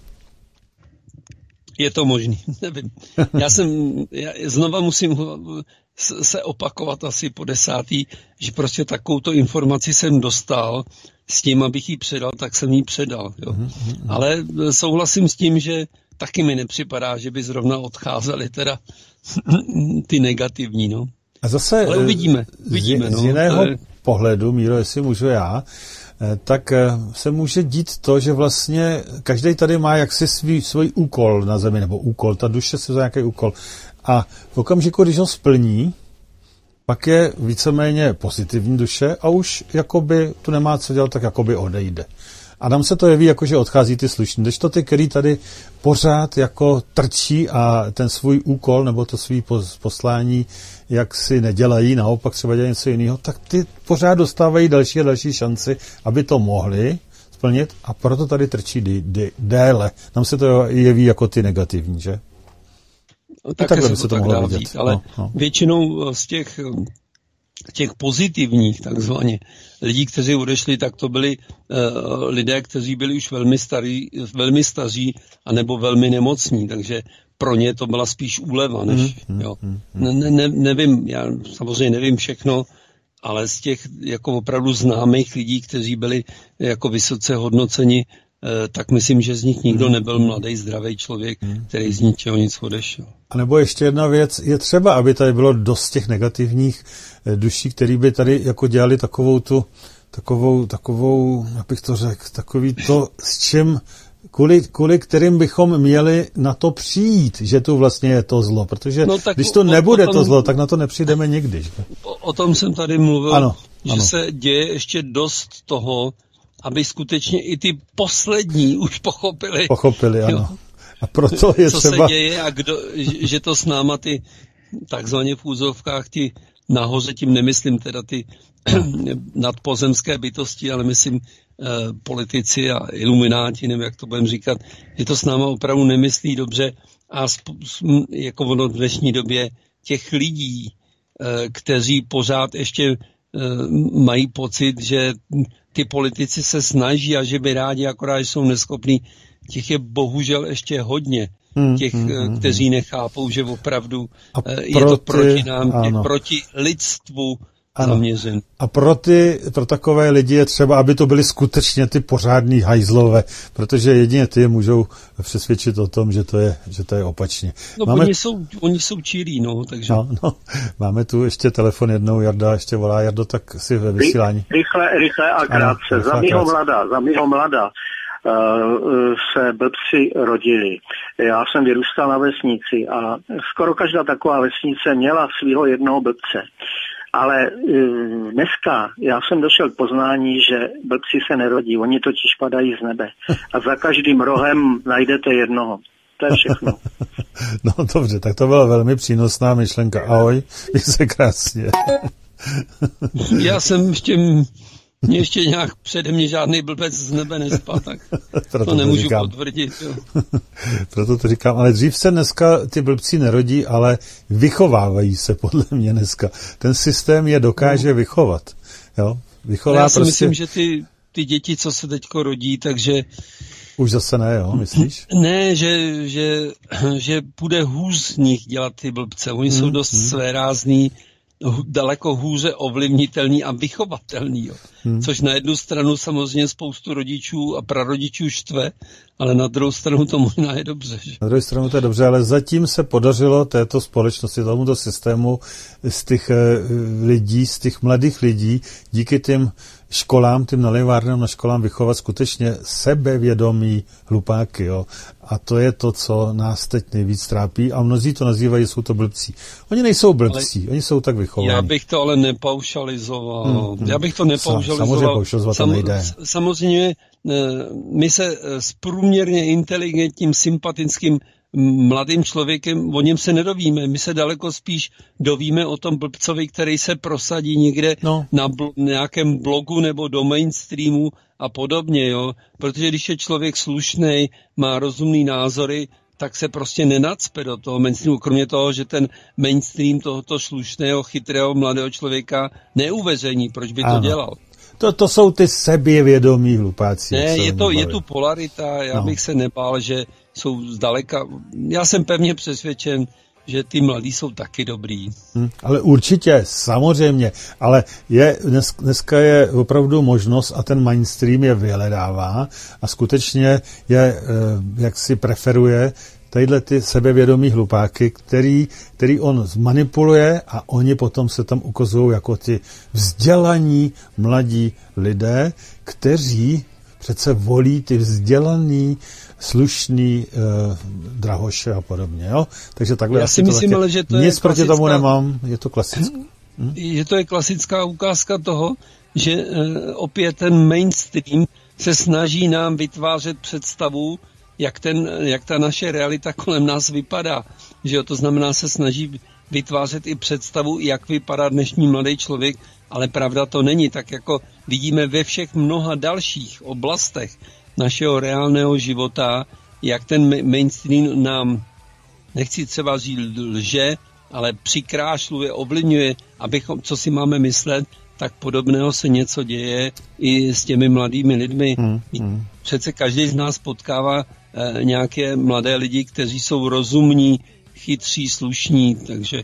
Je to možný, nevím. Já jsem, já znova musím se opakovat asi po desátý, že prostě takovouto informaci jsem dostal, s tím, abych ji předal, tak jsem ji předal. Jo. Ale souhlasím s tím, že taky mi nepřipadá, že by zrovna odcházely teda ty negativní. No. A zase ale uvidíme. uvidíme z, no. z jiného ale... pohledu, Míro, jestli můžu já, tak se může dít to, že vlastně každý tady má jaksi svý, svůj úkol na Zemi, nebo úkol, ta duše si za nějaký úkol. A v okamžiku, když ho splní, pak je víceméně pozitivní duše a už jakoby tu nemá co dělat, tak jakoby odejde. A nám se to jeví jako, že odchází ty slušní. Když to ty, který tady pořád jako trčí a ten svůj úkol nebo to svý poslání jak si nedělají, naopak třeba dělají něco jiného, tak ty pořád dostávají další a další šanci, aby to mohli splnit a proto tady trčí d- d- déle. Nám se to jeví jako ty negativní, že? No, také se to, to tak dá vidět, ale no, no. Většinou z těch, těch pozitivních takzvaně lidí, kteří odešli, tak to byli uh, lidé, kteří byli už velmi starí, velmi staří anebo velmi nemocní, takže pro ně to byla spíš úleva, než, mm, jo. Mm, mm. Ne, ne, nevím, já samozřejmě nevím všechno, ale z těch jako opravdu známých lidí, kteří byli jako vysoce hodnoceni, tak myslím, že z nich nikdo nebyl mladý, zdravý člověk, který z ničeho nic odešel. A nebo ještě jedna věc, je třeba, aby tady bylo dost těch negativních duší, který by tady jako dělali takovou tu, takovou, takovou, jak bych to řekl, takový to, s čím, kvůli, kvůli kterým bychom měli na to přijít, že tu vlastně je to zlo, protože no, když to nebude tom, to zlo, tak na to nepřijdeme nikdy. Že? O, o tom jsem tady mluvil, ano, že ano. se děje ještě dost toho, aby skutečně i ty poslední už pochopili. Pochopili, ano. A proto je co třeba... se děje a kdo, že to s náma ty takzvaně v úzovkách ti nahoře, tím nemyslím teda ty nadpozemské bytosti, ale myslím eh, politici a ilumináti, nevím, jak to budeme říkat, že to s náma opravdu nemyslí dobře a sp- jako ono v dnešní době těch lidí, eh, kteří pořád ještě eh, mají pocit, že ty politici se snaží a že by rádi, akorát jsou neschopní, těch je bohužel ještě hodně. Těch, hmm, hmm, kteří nechápou, že opravdu je proti, to proti nám, je proti lidstvu zaměřen. A pro, ty, pro takové lidi je třeba, aby to byly skutečně ty pořádný hajzlové, protože jedině ty můžou přesvědčit o tom, že to je, že to je opačně. No, máme... oni, jsou, oni jsou čírí, no, takže... No, no, máme tu ještě telefon jednou, Jarda ještě volá. Jardo, tak si ve vysílání. Rychle, rychle a krátce. Za mýho mladá, za mýho mladá. Uh, se blbci rodili. Já jsem vyrůstal na vesnici a skoro každá taková vesnice měla svého jednoho blbce. Ale uh, dneska já jsem došel k poznání, že blbci se nerodí, oni totiž padají z nebe. A za každým rohem najdete jednoho. To je všechno. No dobře, tak to byla velmi přínosná myšlenka. Ahoj, měj se krásně. Já jsem ještě... Mě ještě nějak přede mě žádný blbec z nebe nespal, tak to, to nemůžu říkám. potvrdit. Jo. Proto to říkám, ale dřív se dneska ty blbci nerodí, ale vychovávají se podle mě dneska. Ten systém je dokáže no. vychovat. Jo? Vychová já si prostě... myslím, že ty, ty děti, co se teďko rodí, takže... Už zase ne, jo, myslíš? Ne, že, že, že bude hůř z nich dělat ty blbce. Oni hmm, jsou dost hmm. svérázní, daleko hůře ovlivnitelný a vychovatelný. Jo. Hmm. Což na jednu stranu samozřejmě spoustu rodičů a prarodičů štve, ale na druhou stranu to možná je dobře. Že? Na druhou stranu to je dobře, ale zatím se podařilo této společnosti, tomuto systému z těch lidí, z těch mladých lidí, díky těm školám, tím nalejvárnám na školám vychovat skutečně sebevědomí hlupáky. Jo. A to je to, co nás teď nejvíc trápí a mnozí to nazývají, jsou to blbcí. Oni nejsou blbcí, ale oni jsou tak vychovaní. Já bych to ale nepaušalizoval. Hmm, hmm. Já bych to nepaušalizoval. Samozřejmě paušalizovat to nejde. Samozřejmě my se s průměrně inteligentním, sympatickým mladým člověkem, o něm se nedovíme. My se daleko spíš dovíme o tom blbcovi, který se prosadí někde no. na bl- nějakém blogu nebo do mainstreamu a podobně, jo. Protože když je člověk slušnej, má rozumný názory, tak se prostě nenacpe do toho mainstreamu, kromě toho, že ten mainstream tohoto slušného, chytrého, mladého člověka neuveřejní. Proč by ano. to dělal? To, to jsou ty sebevědomí hlupáci. Ne, je, to, je tu polarita, já no. bych se nebál, že jsou zdaleka, já jsem pevně přesvědčen, že ty mladí jsou taky dobrý. Hmm, ale určitě, samozřejmě, ale je, dnes, dneska je opravdu možnost a ten mainstream je vyhledává a skutečně je, jak si preferuje tadyhle ty sebevědomí hlupáky, který, který on zmanipuluje a oni potom se tam ukazují jako ty vzdělaní mladí lidé, kteří přece volí ty vzdělaný, slušný eh, drahoše a podobně. Jo? Takže takhle já si myslím, ale že to nic je proti klasická... tomu nemám, je to klasická. Hm? Je to je klasická ukázka toho, že eh, opět ten mainstream se snaží nám vytvářet představu, jak, ten, jak ta naše realita kolem nás vypadá. Že jo, to znamená, se snaží vytvářet i představu, jak vypadá dnešní mladý člověk, ale pravda to není. Tak jako vidíme ve všech mnoha dalších oblastech našeho reálného života, jak ten mainstream nám, nechci třeba říct lže, ale přikrášluje, ovlivňuje, abychom, co si máme myslet, tak podobného se něco děje i s těmi mladými lidmi. Hmm, hmm. Přece každý z nás potkává eh, nějaké mladé lidi, kteří jsou rozumní, chytří, slušní, takže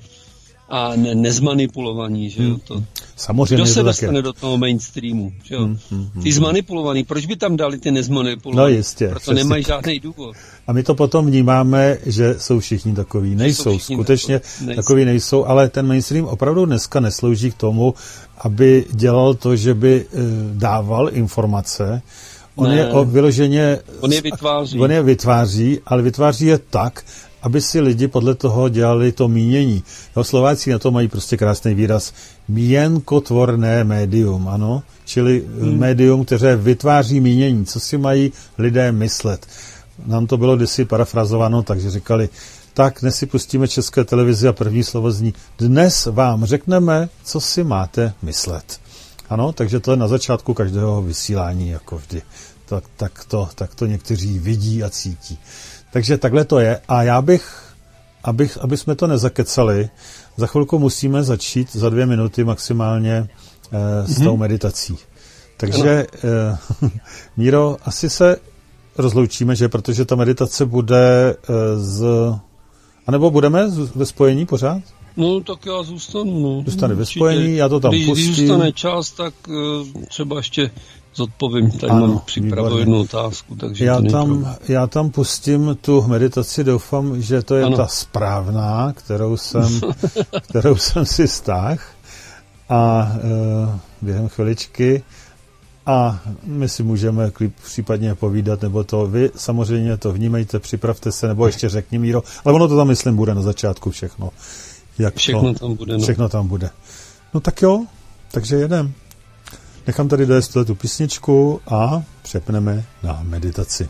a ne, nezmanipulovaní, že jo, to. Samozřejmě. Kdo se dostane do toho mainstreamu, že jo? Hmm, hmm, ty zmanipulovaný, proč by tam dali ty nezmanipulovaný? No jistě. Proto nemají žádný důvod. A my to potom vnímáme, že jsou všichni takový. Nejsou, jsou všichni skutečně takový. Nejsou. takový nejsou, ale ten mainstream opravdu dneska neslouží k tomu, aby dělal to, že by dával informace. On ne. je o vyloženě... On je vytváří. On je vytváří, ale vytváří je tak, aby si lidi podle toho dělali to mínění. Jo, Slováci na to mají prostě krásný výraz. Míněnkotvorné médium, ano? Čili hmm. médium, které vytváří mínění. Co si mají lidé myslet? nám to bylo kdysi parafrazováno, takže říkali, tak dnes si pustíme České televizi a první slovo zní, dnes vám řekneme, co si máte myslet. Ano, takže to je na začátku každého vysílání, jako vždy. Tak, tak, to, tak to někteří vidí a cítí. Takže takhle to je. A já bych, abych, aby jsme to nezakecali, za chvilku musíme začít za dvě minuty maximálně eh, s mm-hmm. tou meditací. Takže, eh, Míro, asi se rozloučíme, že protože ta meditace bude eh, z... A nebo budeme ve spojení pořád? No, tak já zůstanu, no. Zůstane ve spojení, já to tam když, pustím. Když zůstane čas, tak uh, třeba ještě zodpovím. Tady ano, mám připravu jednu otázku, takže já to není tam, problém. já tam pustím tu meditaci, doufám, že to je ano. ta správná, kterou jsem, kterou jsem si stáhl. A uh, během chviličky a my si můžeme případně povídat, nebo to vy samozřejmě to vnímejte, připravte se, nebo ještě řekni, Míro, ale ono to tam, myslím, bude na začátku všechno. Jak všechno to, tam bude. No. Všechno tam bude. No tak jo, takže jedem. Nechám tady dojet tu písničku a přepneme na meditaci.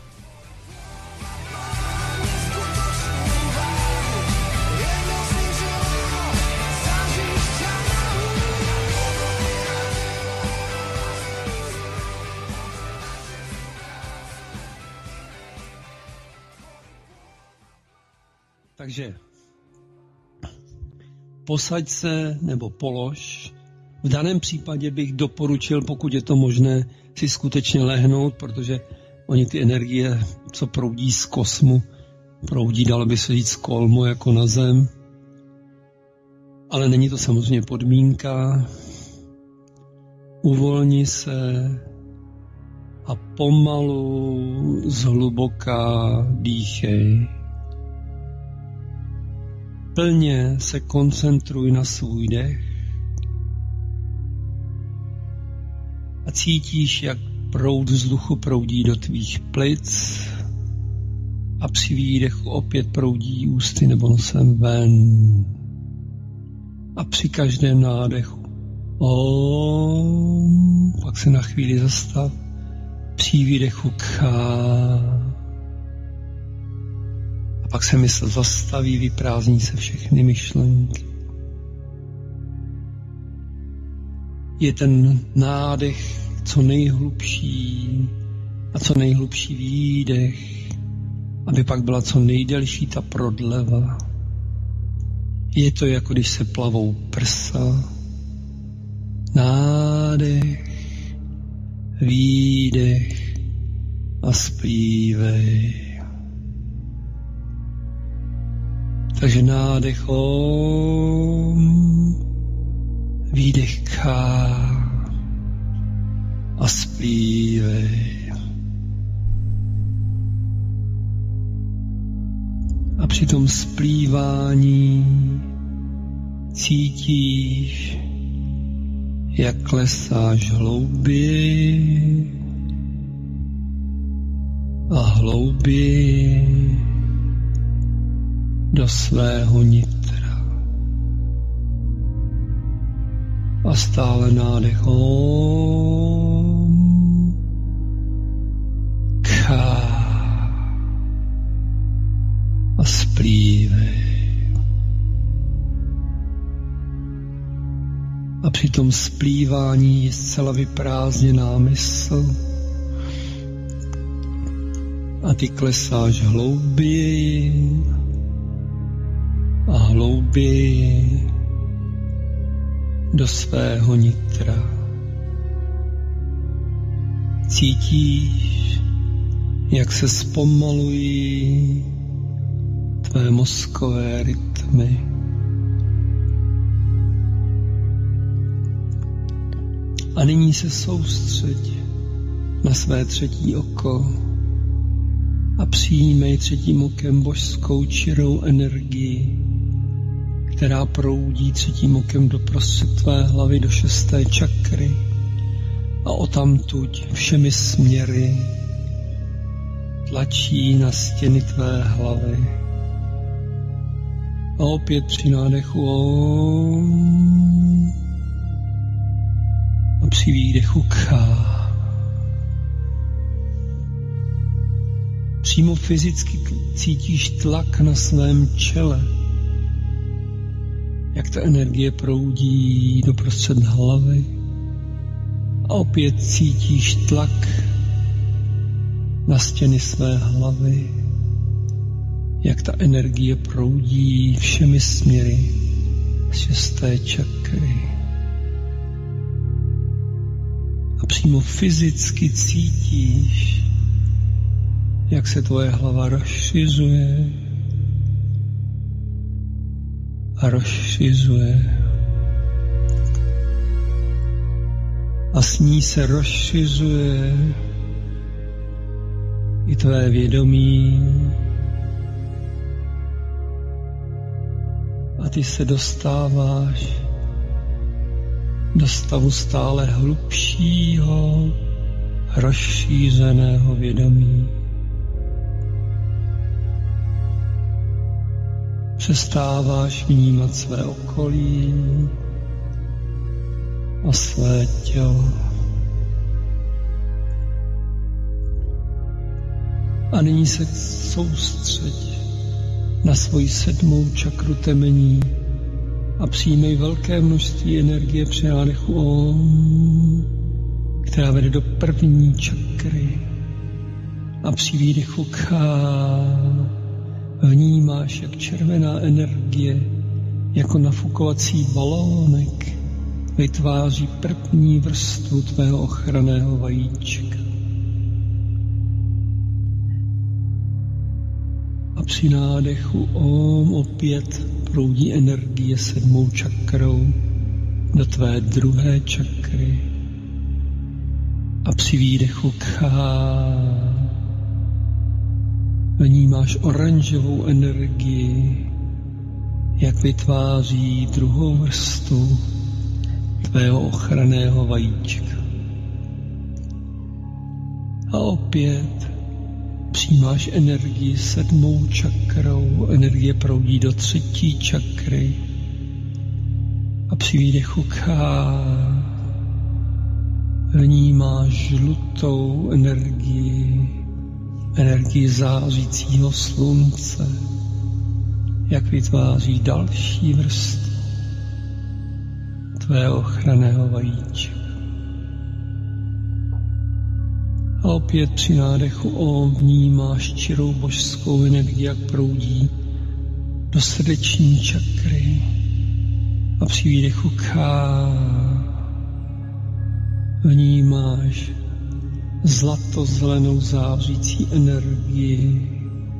Takže posaď se nebo polož. V daném případě bych doporučil, pokud je to možné, si skutečně lehnout, protože oni ty energie, co proudí z kosmu, proudí, dalo by se říct, z kolmu jako na zem. Ale není to samozřejmě podmínka. Uvolni se a pomalu zhluboka dýchej. Plně se koncentruj na svůj dech a cítíš, jak proud vzduchu proudí do tvých plic a při výdechu opět proudí ústy nebo nosem ven. A při každém nádechu om, pak se na chvíli zastav, při výdechu kha. A pak se mysl zastaví, vyprázdní se všechny myšlenky. Je ten nádech co nejhlubší a co nejhlubší výdech, aby pak byla co nejdelší ta prodleva. Je to jako když se plavou prsa. Nádech, výdech a splívej. Takže nádech om, výdech kha a splívej. A při tom splívání cítíš, jak klesáš hlouběji a hlouběji do svého nitra. A stále nádech om, kha a splívej. A při tom splívání je zcela vyprázdněná mysl a ty klesáš hlouběji a hlouběji do svého nitra. Cítíš, jak se zpomalují tvé mozkové rytmy. A nyní se soustřeď na své třetí oko a přijímej třetím okem božskou čirou energii, která proudí třetím okem doprostřed tvé hlavy do šesté čakry a odtamtud všemi směry tlačí na stěny tvé hlavy. A opět při nádechu om a při výdechu kha. Při Přímo fyzicky cítíš tlak na svém čele, jak ta energie proudí doprostřed hlavy a opět cítíš tlak na stěny své hlavy, jak ta energie proudí všemi směry z šesté čakry. A přímo fyzicky cítíš, jak se tvoje hlava rozšiřuje a rozšiřuje. A s ní se rozšiřuje i tvé vědomí. A ty se dostáváš do stavu stále hlubšího, rozšířeného vědomí. Přestáváš vnímat své okolí a své tělo. A nyní se soustřeď na svoji sedmou čakru temení a přijmej velké množství energie při nádechu Om, která vede do první čakry, a při výdechu Ka vnímáš, jak červená energie jako nafukovací balónek vytváří první vrstvu tvého ochranného vajíčka. A při nádechu Om opět proudí energie sedmou čakrou do tvé druhé čakry. A při výdechu Ka vnímáš oranžovou energii, jak vytváří druhou vrstvu tvého ochranného vajíčka. A opět přijímáš energii sedmou čakrou, energie proudí do třetí čakry a při výdechu Ka vnímáš žlutou energii, energii zářícího slunce, jak vytváří další vrstvu tvého ochranného vajíčka. A opět při nádechu Om vnímáš čirou božskou energii, jak proudí do srdeční čakry. A při výdechu Ka vnímáš zlato-zelenou zářící energii,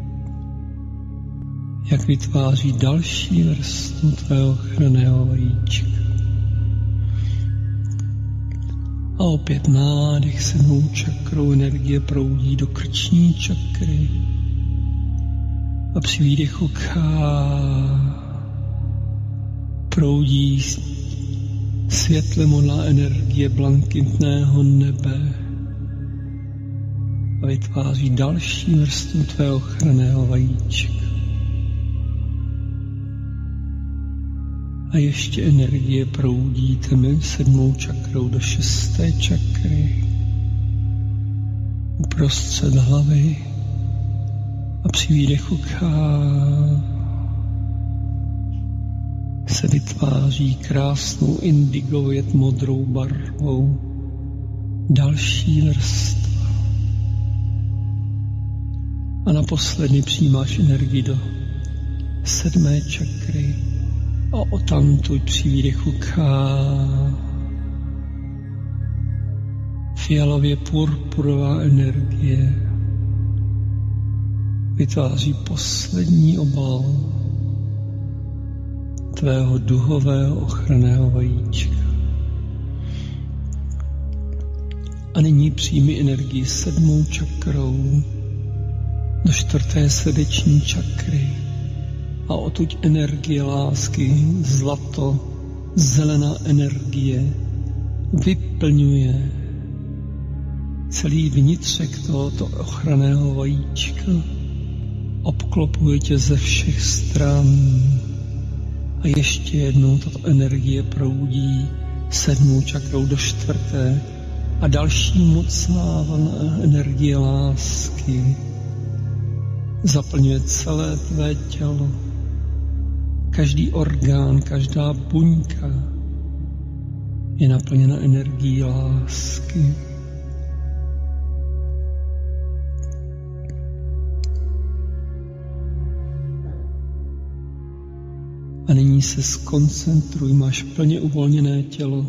jak vytváří další vrstvu tvého ochranného vajíčka. A opět nádech sedmou čakrou energie proudí do krční čakry. A při výdechu Ka proudí světle modlá energie blankitného nebe a vytváří další vrstvu tvého ochranného vajíčka. A ještě energie proudí těmi sedmou čakrou do šesté čakry, uprostřed hlavy, a při výdechu Ka se vytváří krásnou indigovět modrou barvou další vrstva. A naposledy přijímáš energii do sedmé čakry a odtamtud při výdechu Ka fialově purpurová energie vytváří poslední obal tvého duhového ochranného vajíčka. A nyní přijmi energii sedmou čakrou do čtvrté srdeční čakry a odtud energie lásky, zlato, zelená energie vyplňuje celý vnitřek tohoto ochranného vajíčka, obklopuje tě ze všech stran a ještě jednou tato energie proudí sedmou čakrou do čtvrté a další mocná vlna energie lásky zaplňuje celé tvé tělo. Každý orgán, každá buňka je naplněna energií lásky. A nyní se skoncentruj, máš plně uvolněné tělo.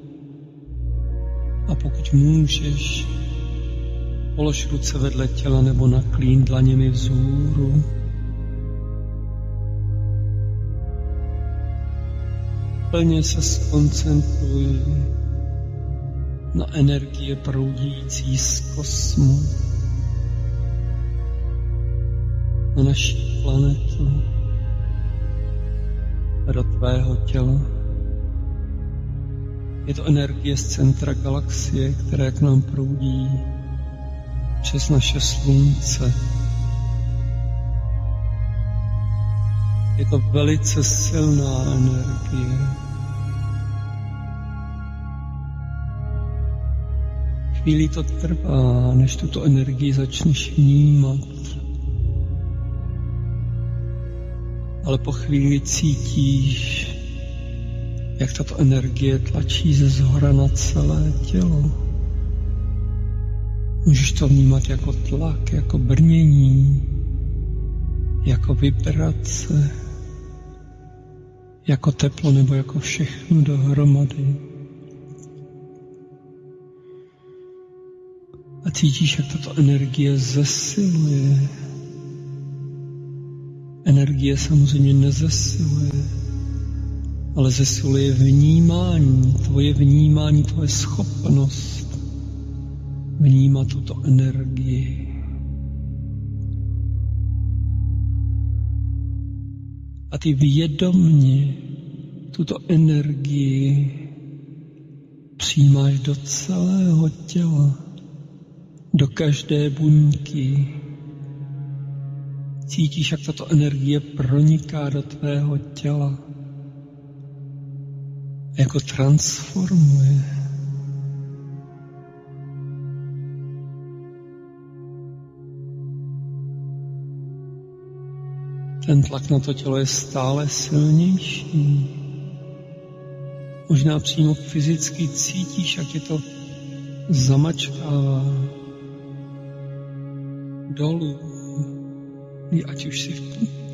A pokud můžeš, polož ruce vedle těla nebo naklín dlaněmi vzhůru. Plně se skoncentruj na energie proudící z kosmu, na naši planetu a do tvého těla. Je to energie z centra galaxie, která k nám proudí přes naše slunce. Je to velice silná energie. Chvíli to trvá, než tuto energii začneš vnímat. Ale po chvíli cítíš, jak tato energie tlačí ze zhora na celé tělo. Můžeš to vnímat jako tlak, jako brnění, jako vibrace, jako teplo nebo jako všechno dohromady. A cítíš, jak tato energie zesiluje. Energie samozřejmě nezesiluje, ale zesiluje vnímání, tvoje vnímání, tvoje schopnost vnímat tuto energii. A ty vědomně tuto energii přijímáš do celého těla, do každé buňky. Cítíš, jak tato energie proniká do tvého těla, jako transformuje. Ten tlak na to tělo je stále silnější. Možná přímo fyzicky cítíš, jak je to zamačkává dolů, ať už si v,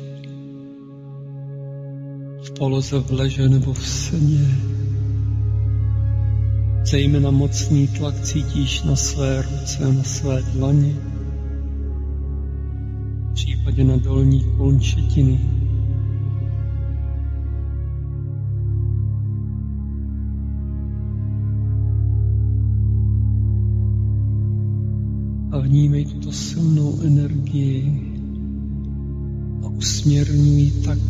v poloze v leže nebo v sedě. Zejména mocný tlak cítíš na své ruce, na své dlaně, v případě na dolní končetiny. A vnímej tuto silnou energii a usměrňuj ji tak,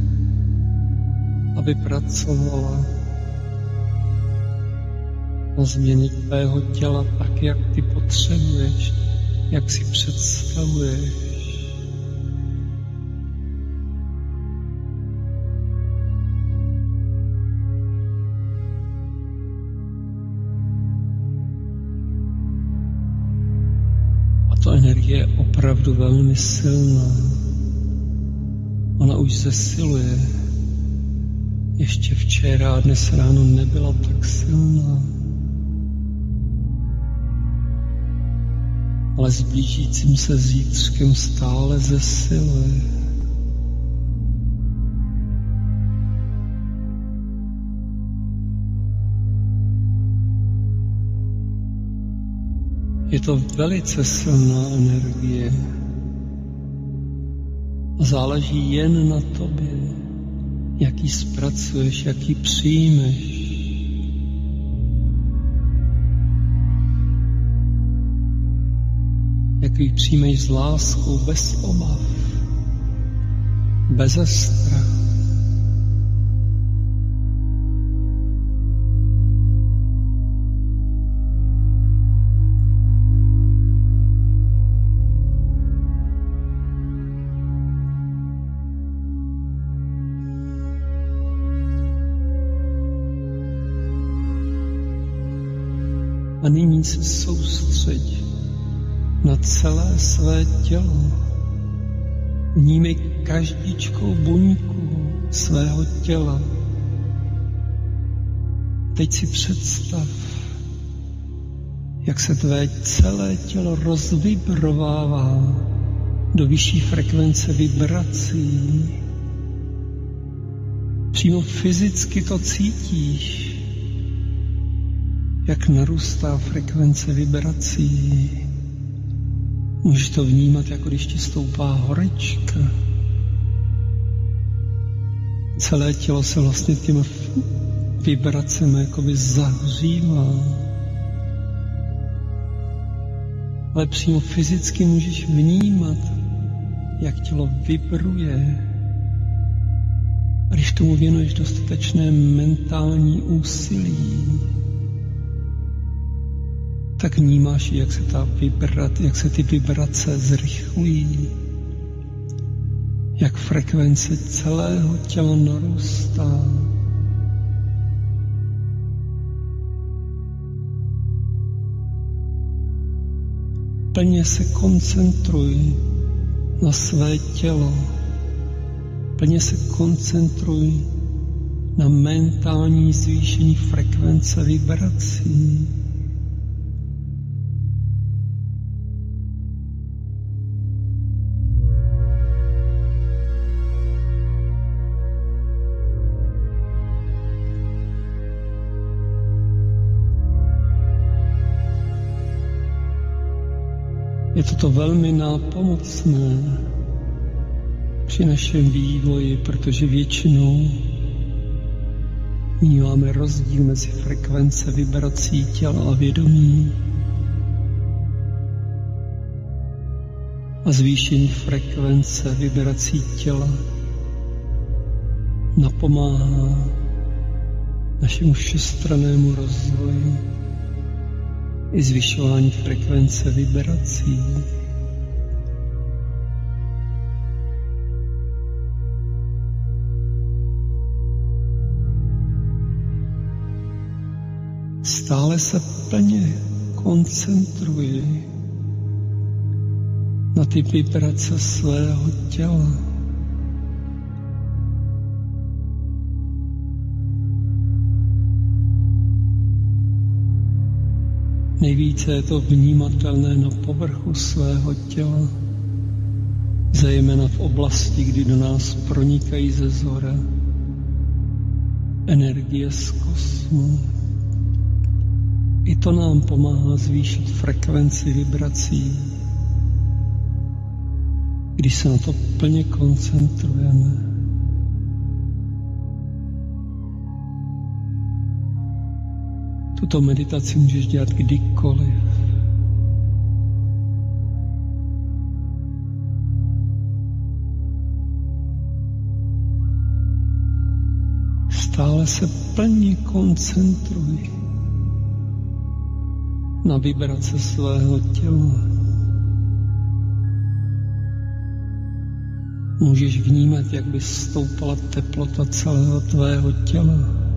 aby pracovala na změně tvého těla tak, jak ty potřebuješ, jak si představuješ. A ta energie je opravdu velmi silná. Ona už zesiluje. Ještě včera a dnes ráno nebyla tak silná. Ale s blížícím se zítřkem stále zesiluje. Je to velice silná energie. Záleží jen na tobě, jak ji zpracuješ, jak ji přijmeš. Jak ji přijmeš s láskou, bez obav, bez strachu. A nyní se soustřeď na celé své tělo. Vnímej každičkou buňku svého těla. Teď si představ, jak se tvé celé tělo rozvibrovává do vyšší frekvence vibrací. Přímo fyzicky to cítíš, jak narůstá frekvence vibrací. Můžeš to vnímat, jako když ti stoupá horečka. Celé tělo se vlastně těmi vibracemi jakoby zahřívá. Ale přímo fyzicky můžeš vnímat, jak tělo vibruje. A když tomu věnuješ dostatečné mentální úsilí, tak vnímáš, jak se, ta vibrat, jak se ty vibrace zrychlují, jak frekvence celého těla narůstá. Plně se koncentruj na své tělo. Plně se koncentruj na mentální zvýšení frekvence vibrací. Je toto velmi nápomocné při našem vývoji, protože většinou vnímáme rozdíl mezi frekvence vibrací těla a vědomí. A zvýšení frekvence vibrací těla napomáhá našemu všestrannému rozvoji i zvyšování frekvence vibrací. Stále se plně koncentruji na ty vibrace svého těla. Nejvíce je to vnímatelné na povrchu svého těla, zejména v oblasti, kdy do nás pronikají ze zhora energie z kosmu. I to nám pomáhá zvýšit frekvenci vibrací, když se na to plně koncentrujeme. Tuto meditaci můžeš dělat kdykoliv. Stále se plně koncentruj na vibrace svého těla. Můžeš vnímat, jak by stoupala teplota celého tvého těla.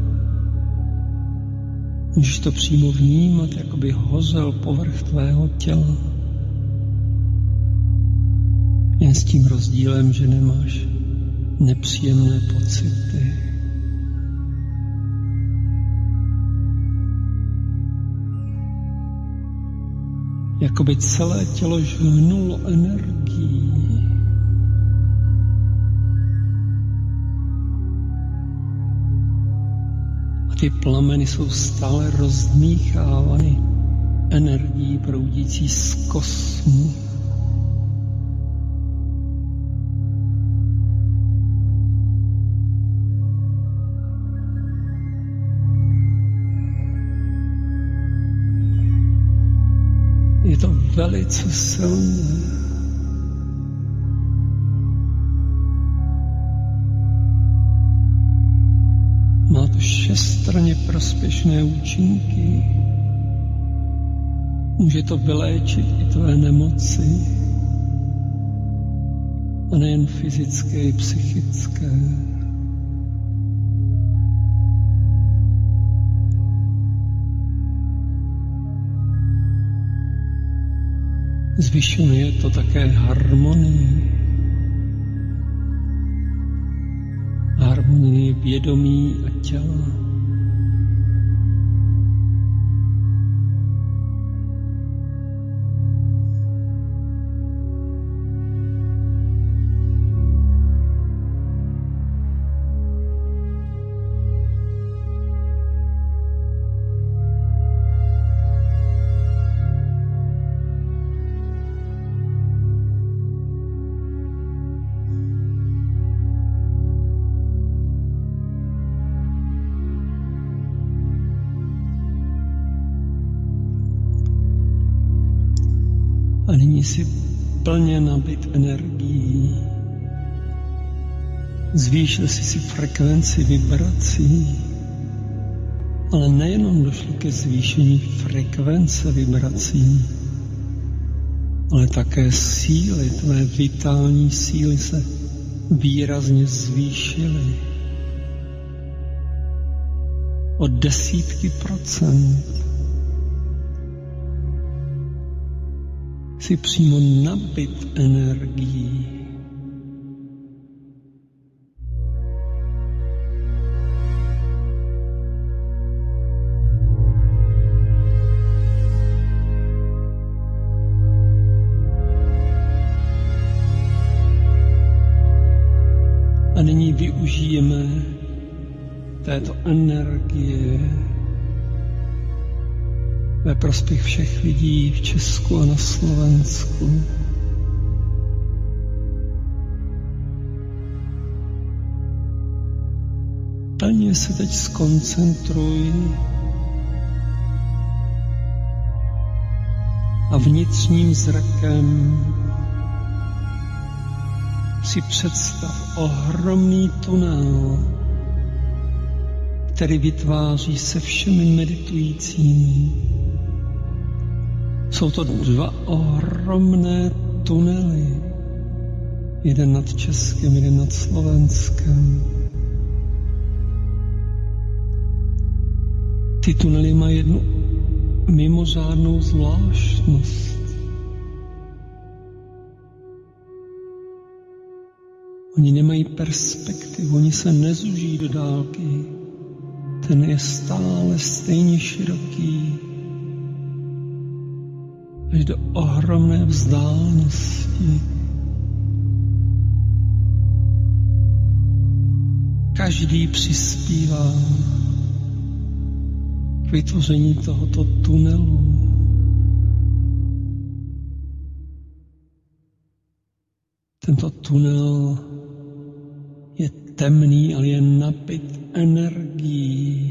Můžeš to přímo vnímat, jako by hořel povrch tvého těla. Jen s tím rozdílem, že nemáš nepříjemné pocity. Jakoby celé tělo žhnulo energií. A ty plameny jsou stále rozdmíchávány energií proudící z kosmu. Je to velice silné. Má to všestranně prospěšné účinky. Může to vyléčit i tvé nemoci. A nejen fyzické, i psychické. Zvyšuje to také harmonii harmonii vědomí a těla. A nyní si plně nabit energií. Zvýšil si si frekvenci vibrací, ale nejenom došlo ke zvýšení frekvence vibrací, ale také síly, tvé vitální síly se výrazně zvýšily o desítky procent. Si přímo nabit energií. A nyní využijeme této energie ve prospěch všech lidí v Česku a na Slovensku. Plně se teď skoncentruj a vnitřním zrakem si představ ohromný tunel, který vytváří se všemi meditujícími. Jsou to dva ohromné tunely. Jeden nad Českem, jeden nad Slovenskem. Ty tunely mají jednu mimořádnou zvláštnost. Oni nemají perspektivu, oni se nezuží do dálky. Ten je stále stejně široký až do ohromné vzdálenosti. Každý přispívá k vytvoření tohoto tunelu. Tento tunel je temný, ale je nabit energií.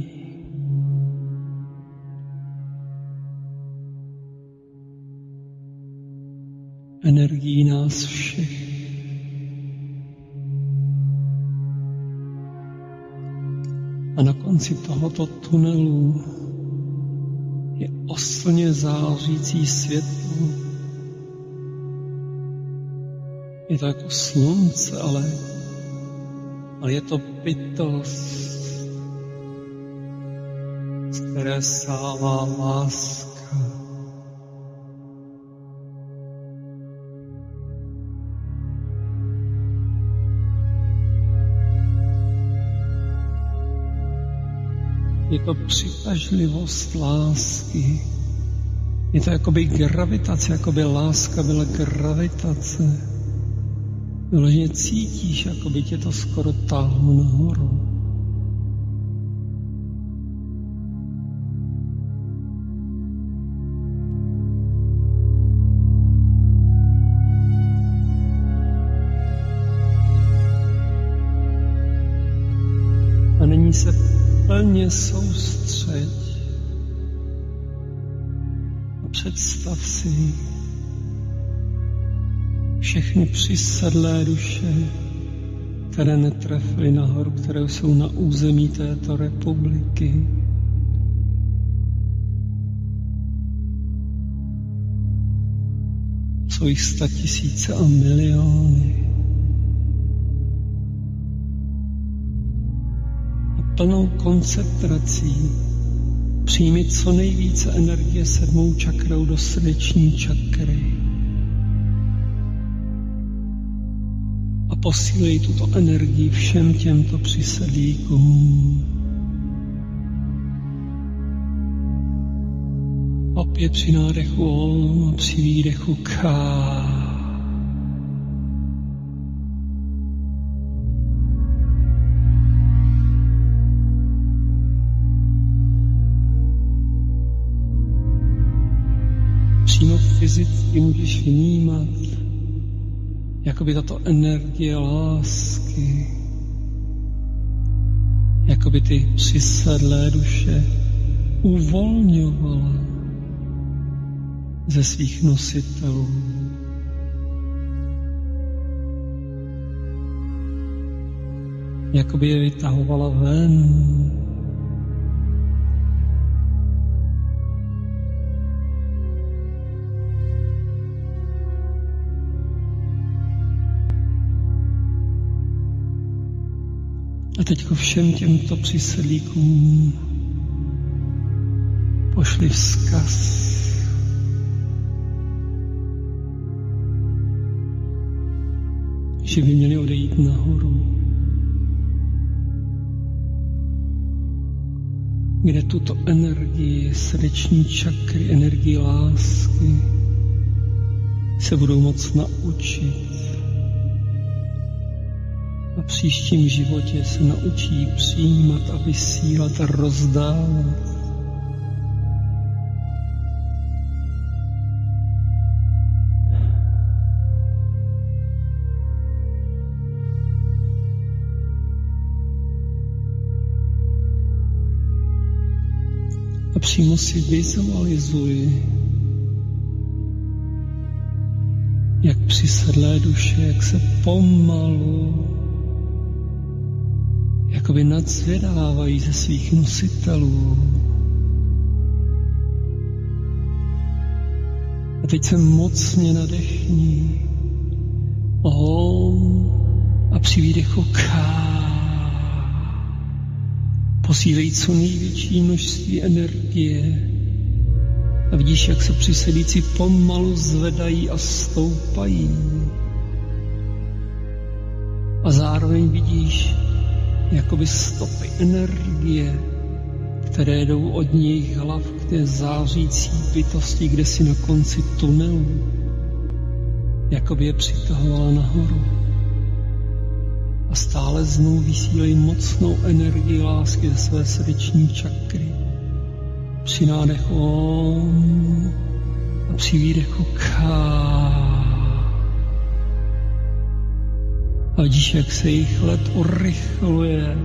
Energií nás všech. A na konci tohoto tunelu je oslně zářící světlo. Je to jako slunce, ale, ale je to bytost, z které sává láska. Je to přitažlivost lásky. Je to jakoby gravitace, jakoby láska byla gravitace. Vyloženě cítíš, jakoby tě to skoro táhlo nahoru. A nyní se plně soustřeď a představ si všechny přisedlé duše, které netrefily nahoru, které jsou na území této republiky. Jsou jich statisíce a miliony. Plnou koncentrací přijmi co nejvíce energie sedmou čakrou do srdeční čakry. A posílej tuto energii všem těmto přisedlíkům. Opět při nádechu Om a při výdechu Ka. Přímo fyzicky můžeš vnímat, jakoby tato energie lásky, jakoby ty přisedlé duše uvolňovala ze svých nositelů. Jakoby je vytahovala ven. A teďko všem těmto přisedlíkům pošli vzkaz. Že by měli odejít nahoru, kde tuto energii, srdeční čakry, energii lásky se budou moct naučit. A v příštím životě se naučí přijímat a vysílat a rozdávat. A přímo si vizualizuj, jak přisedlé duše, jak se pomalu jakoby nadzvědávají ze svých nositelů. A teď se mocně nadechni Om a při výdechu Ka. Posílej co největší množství energie a vidíš, jak se přisedlíci pomalu zvedají a stoupají. A zároveň vidíš jakoby stopy energie, které jdou od jejich hlav k té zářící bytosti, kde si na konci tunelu, jakoby je přitahovala nahoru. A stále znovu vysílej mocnou energii lásky ze své srdeční čakry. Při nádechu Om a při výdechu Ka. A vidíš, jak se jejich let urychluje.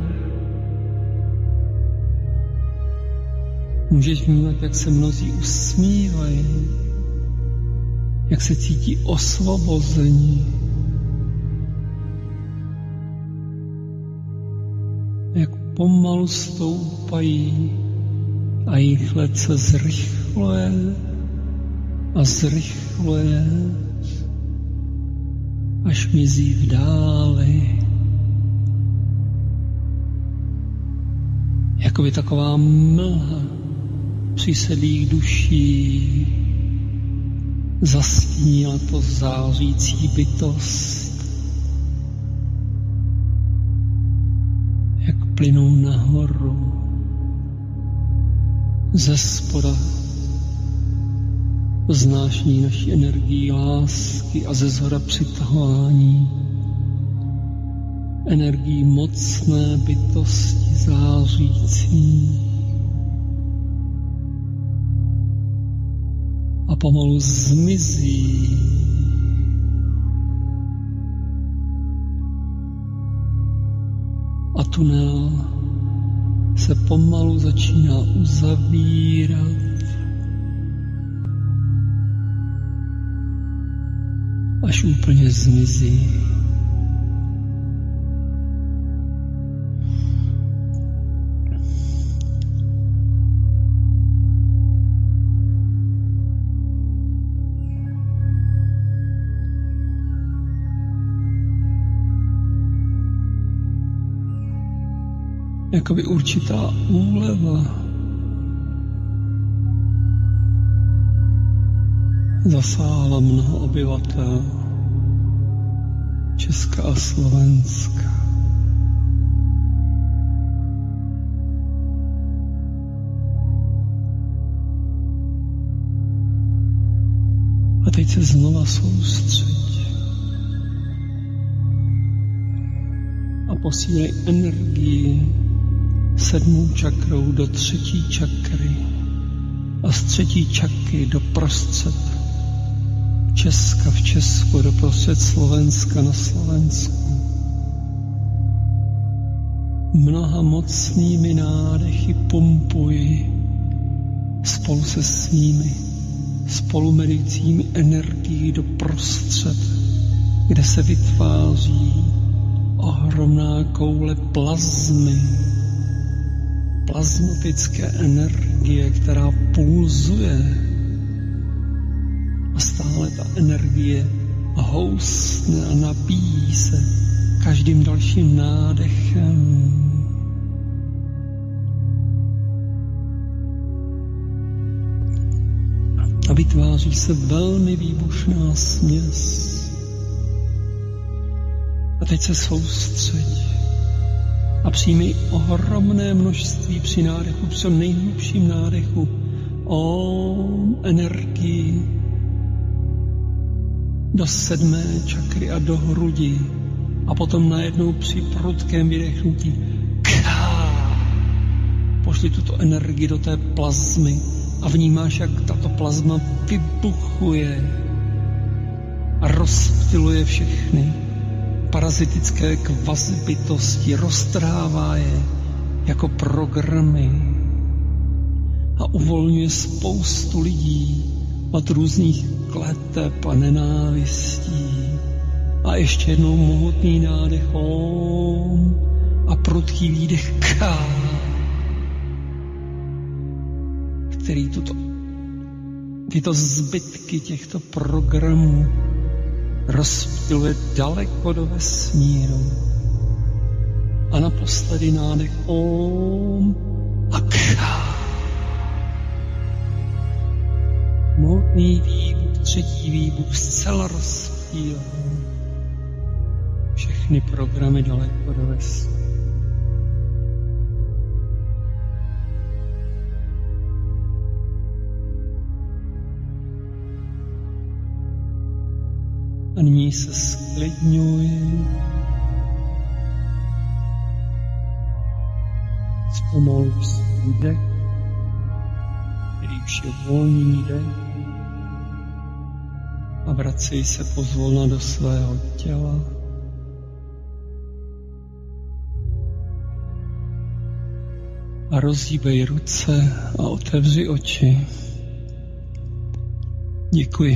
Můžeš vnímat, jak se mnozí usmívají, jak se cítí osvobození, jak pomalu stoupají a jejich let se zrychluje a zrychluje, až mizí v dáli. Jakoby taková mlha přisedlých duší zastínila to zářící bytost. Jak plynou nahoru ze spoda vznášení naší energii lásky a ze zhora přitahování energii mocné bytosti zářící. A pomalu zmizí. A tunel se pomalu začíná uzavírat. Až úplně zmizí. Jakoby určitá úleva zasáhla mnoho obyvatel Česka a Slovenska. A teď se znova soustřeď a posílej energii sedmou čakrou do třetí čakry a z třetí čakry do prostřed Česka v Česku, do prostřed Slovenska na Slovensku. Mnoha mocnými nádechy pumpuj spolu se svými spolumedicími energií do prostřed, kde se vytváří ohromná koule plazmy, plazmatické energie, která pulzuje a stále ta energie houstne a nabíjí se každým dalším nádechem. A vytváří se velmi výbušná směs. A teď se soustřeď a přijmi ohromné množství při nádechu, při nejhlubším nádechu, Om energii do sedmé čakry a do hrudi. A potom najednou při prudkém vydechnutí Ká! Pošli tuto energii do té plazmy a vnímáš, jak tato plazma vybuchuje a rozptyluje všechny parazitické kvazi bytosti, roztrhává je jako programy a uvolňuje spoustu lidí od různých kleteb a nenávistí. A ještě jednou mohutný nádech Om a prudký výdech Ká, který tuto, tyto zbytky těchto programů rozptyluje daleko do vesmíru. A naposledy nádech Om a Ká. Mohutný výbuch, třetí výbuch, zcela rozptýlil všechny programy daleko do vesmíru. A nyní se sklidňuj. Zpomaluj svůj dech, který už je volný dech. A vracej se pozvolna do svého těla. A rozhýbej ruce a otevři oči. Děkuji.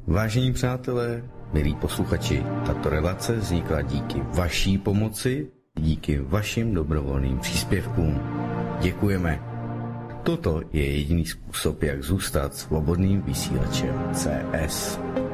Vážení přátelé, milí posluchači, tato relace vznikla díky vaší pomoci, díky vašim dobrovolným příspěvkům. Děkujeme. Toto je jediný způsob, jak zůstat svobodným vysílačem C S.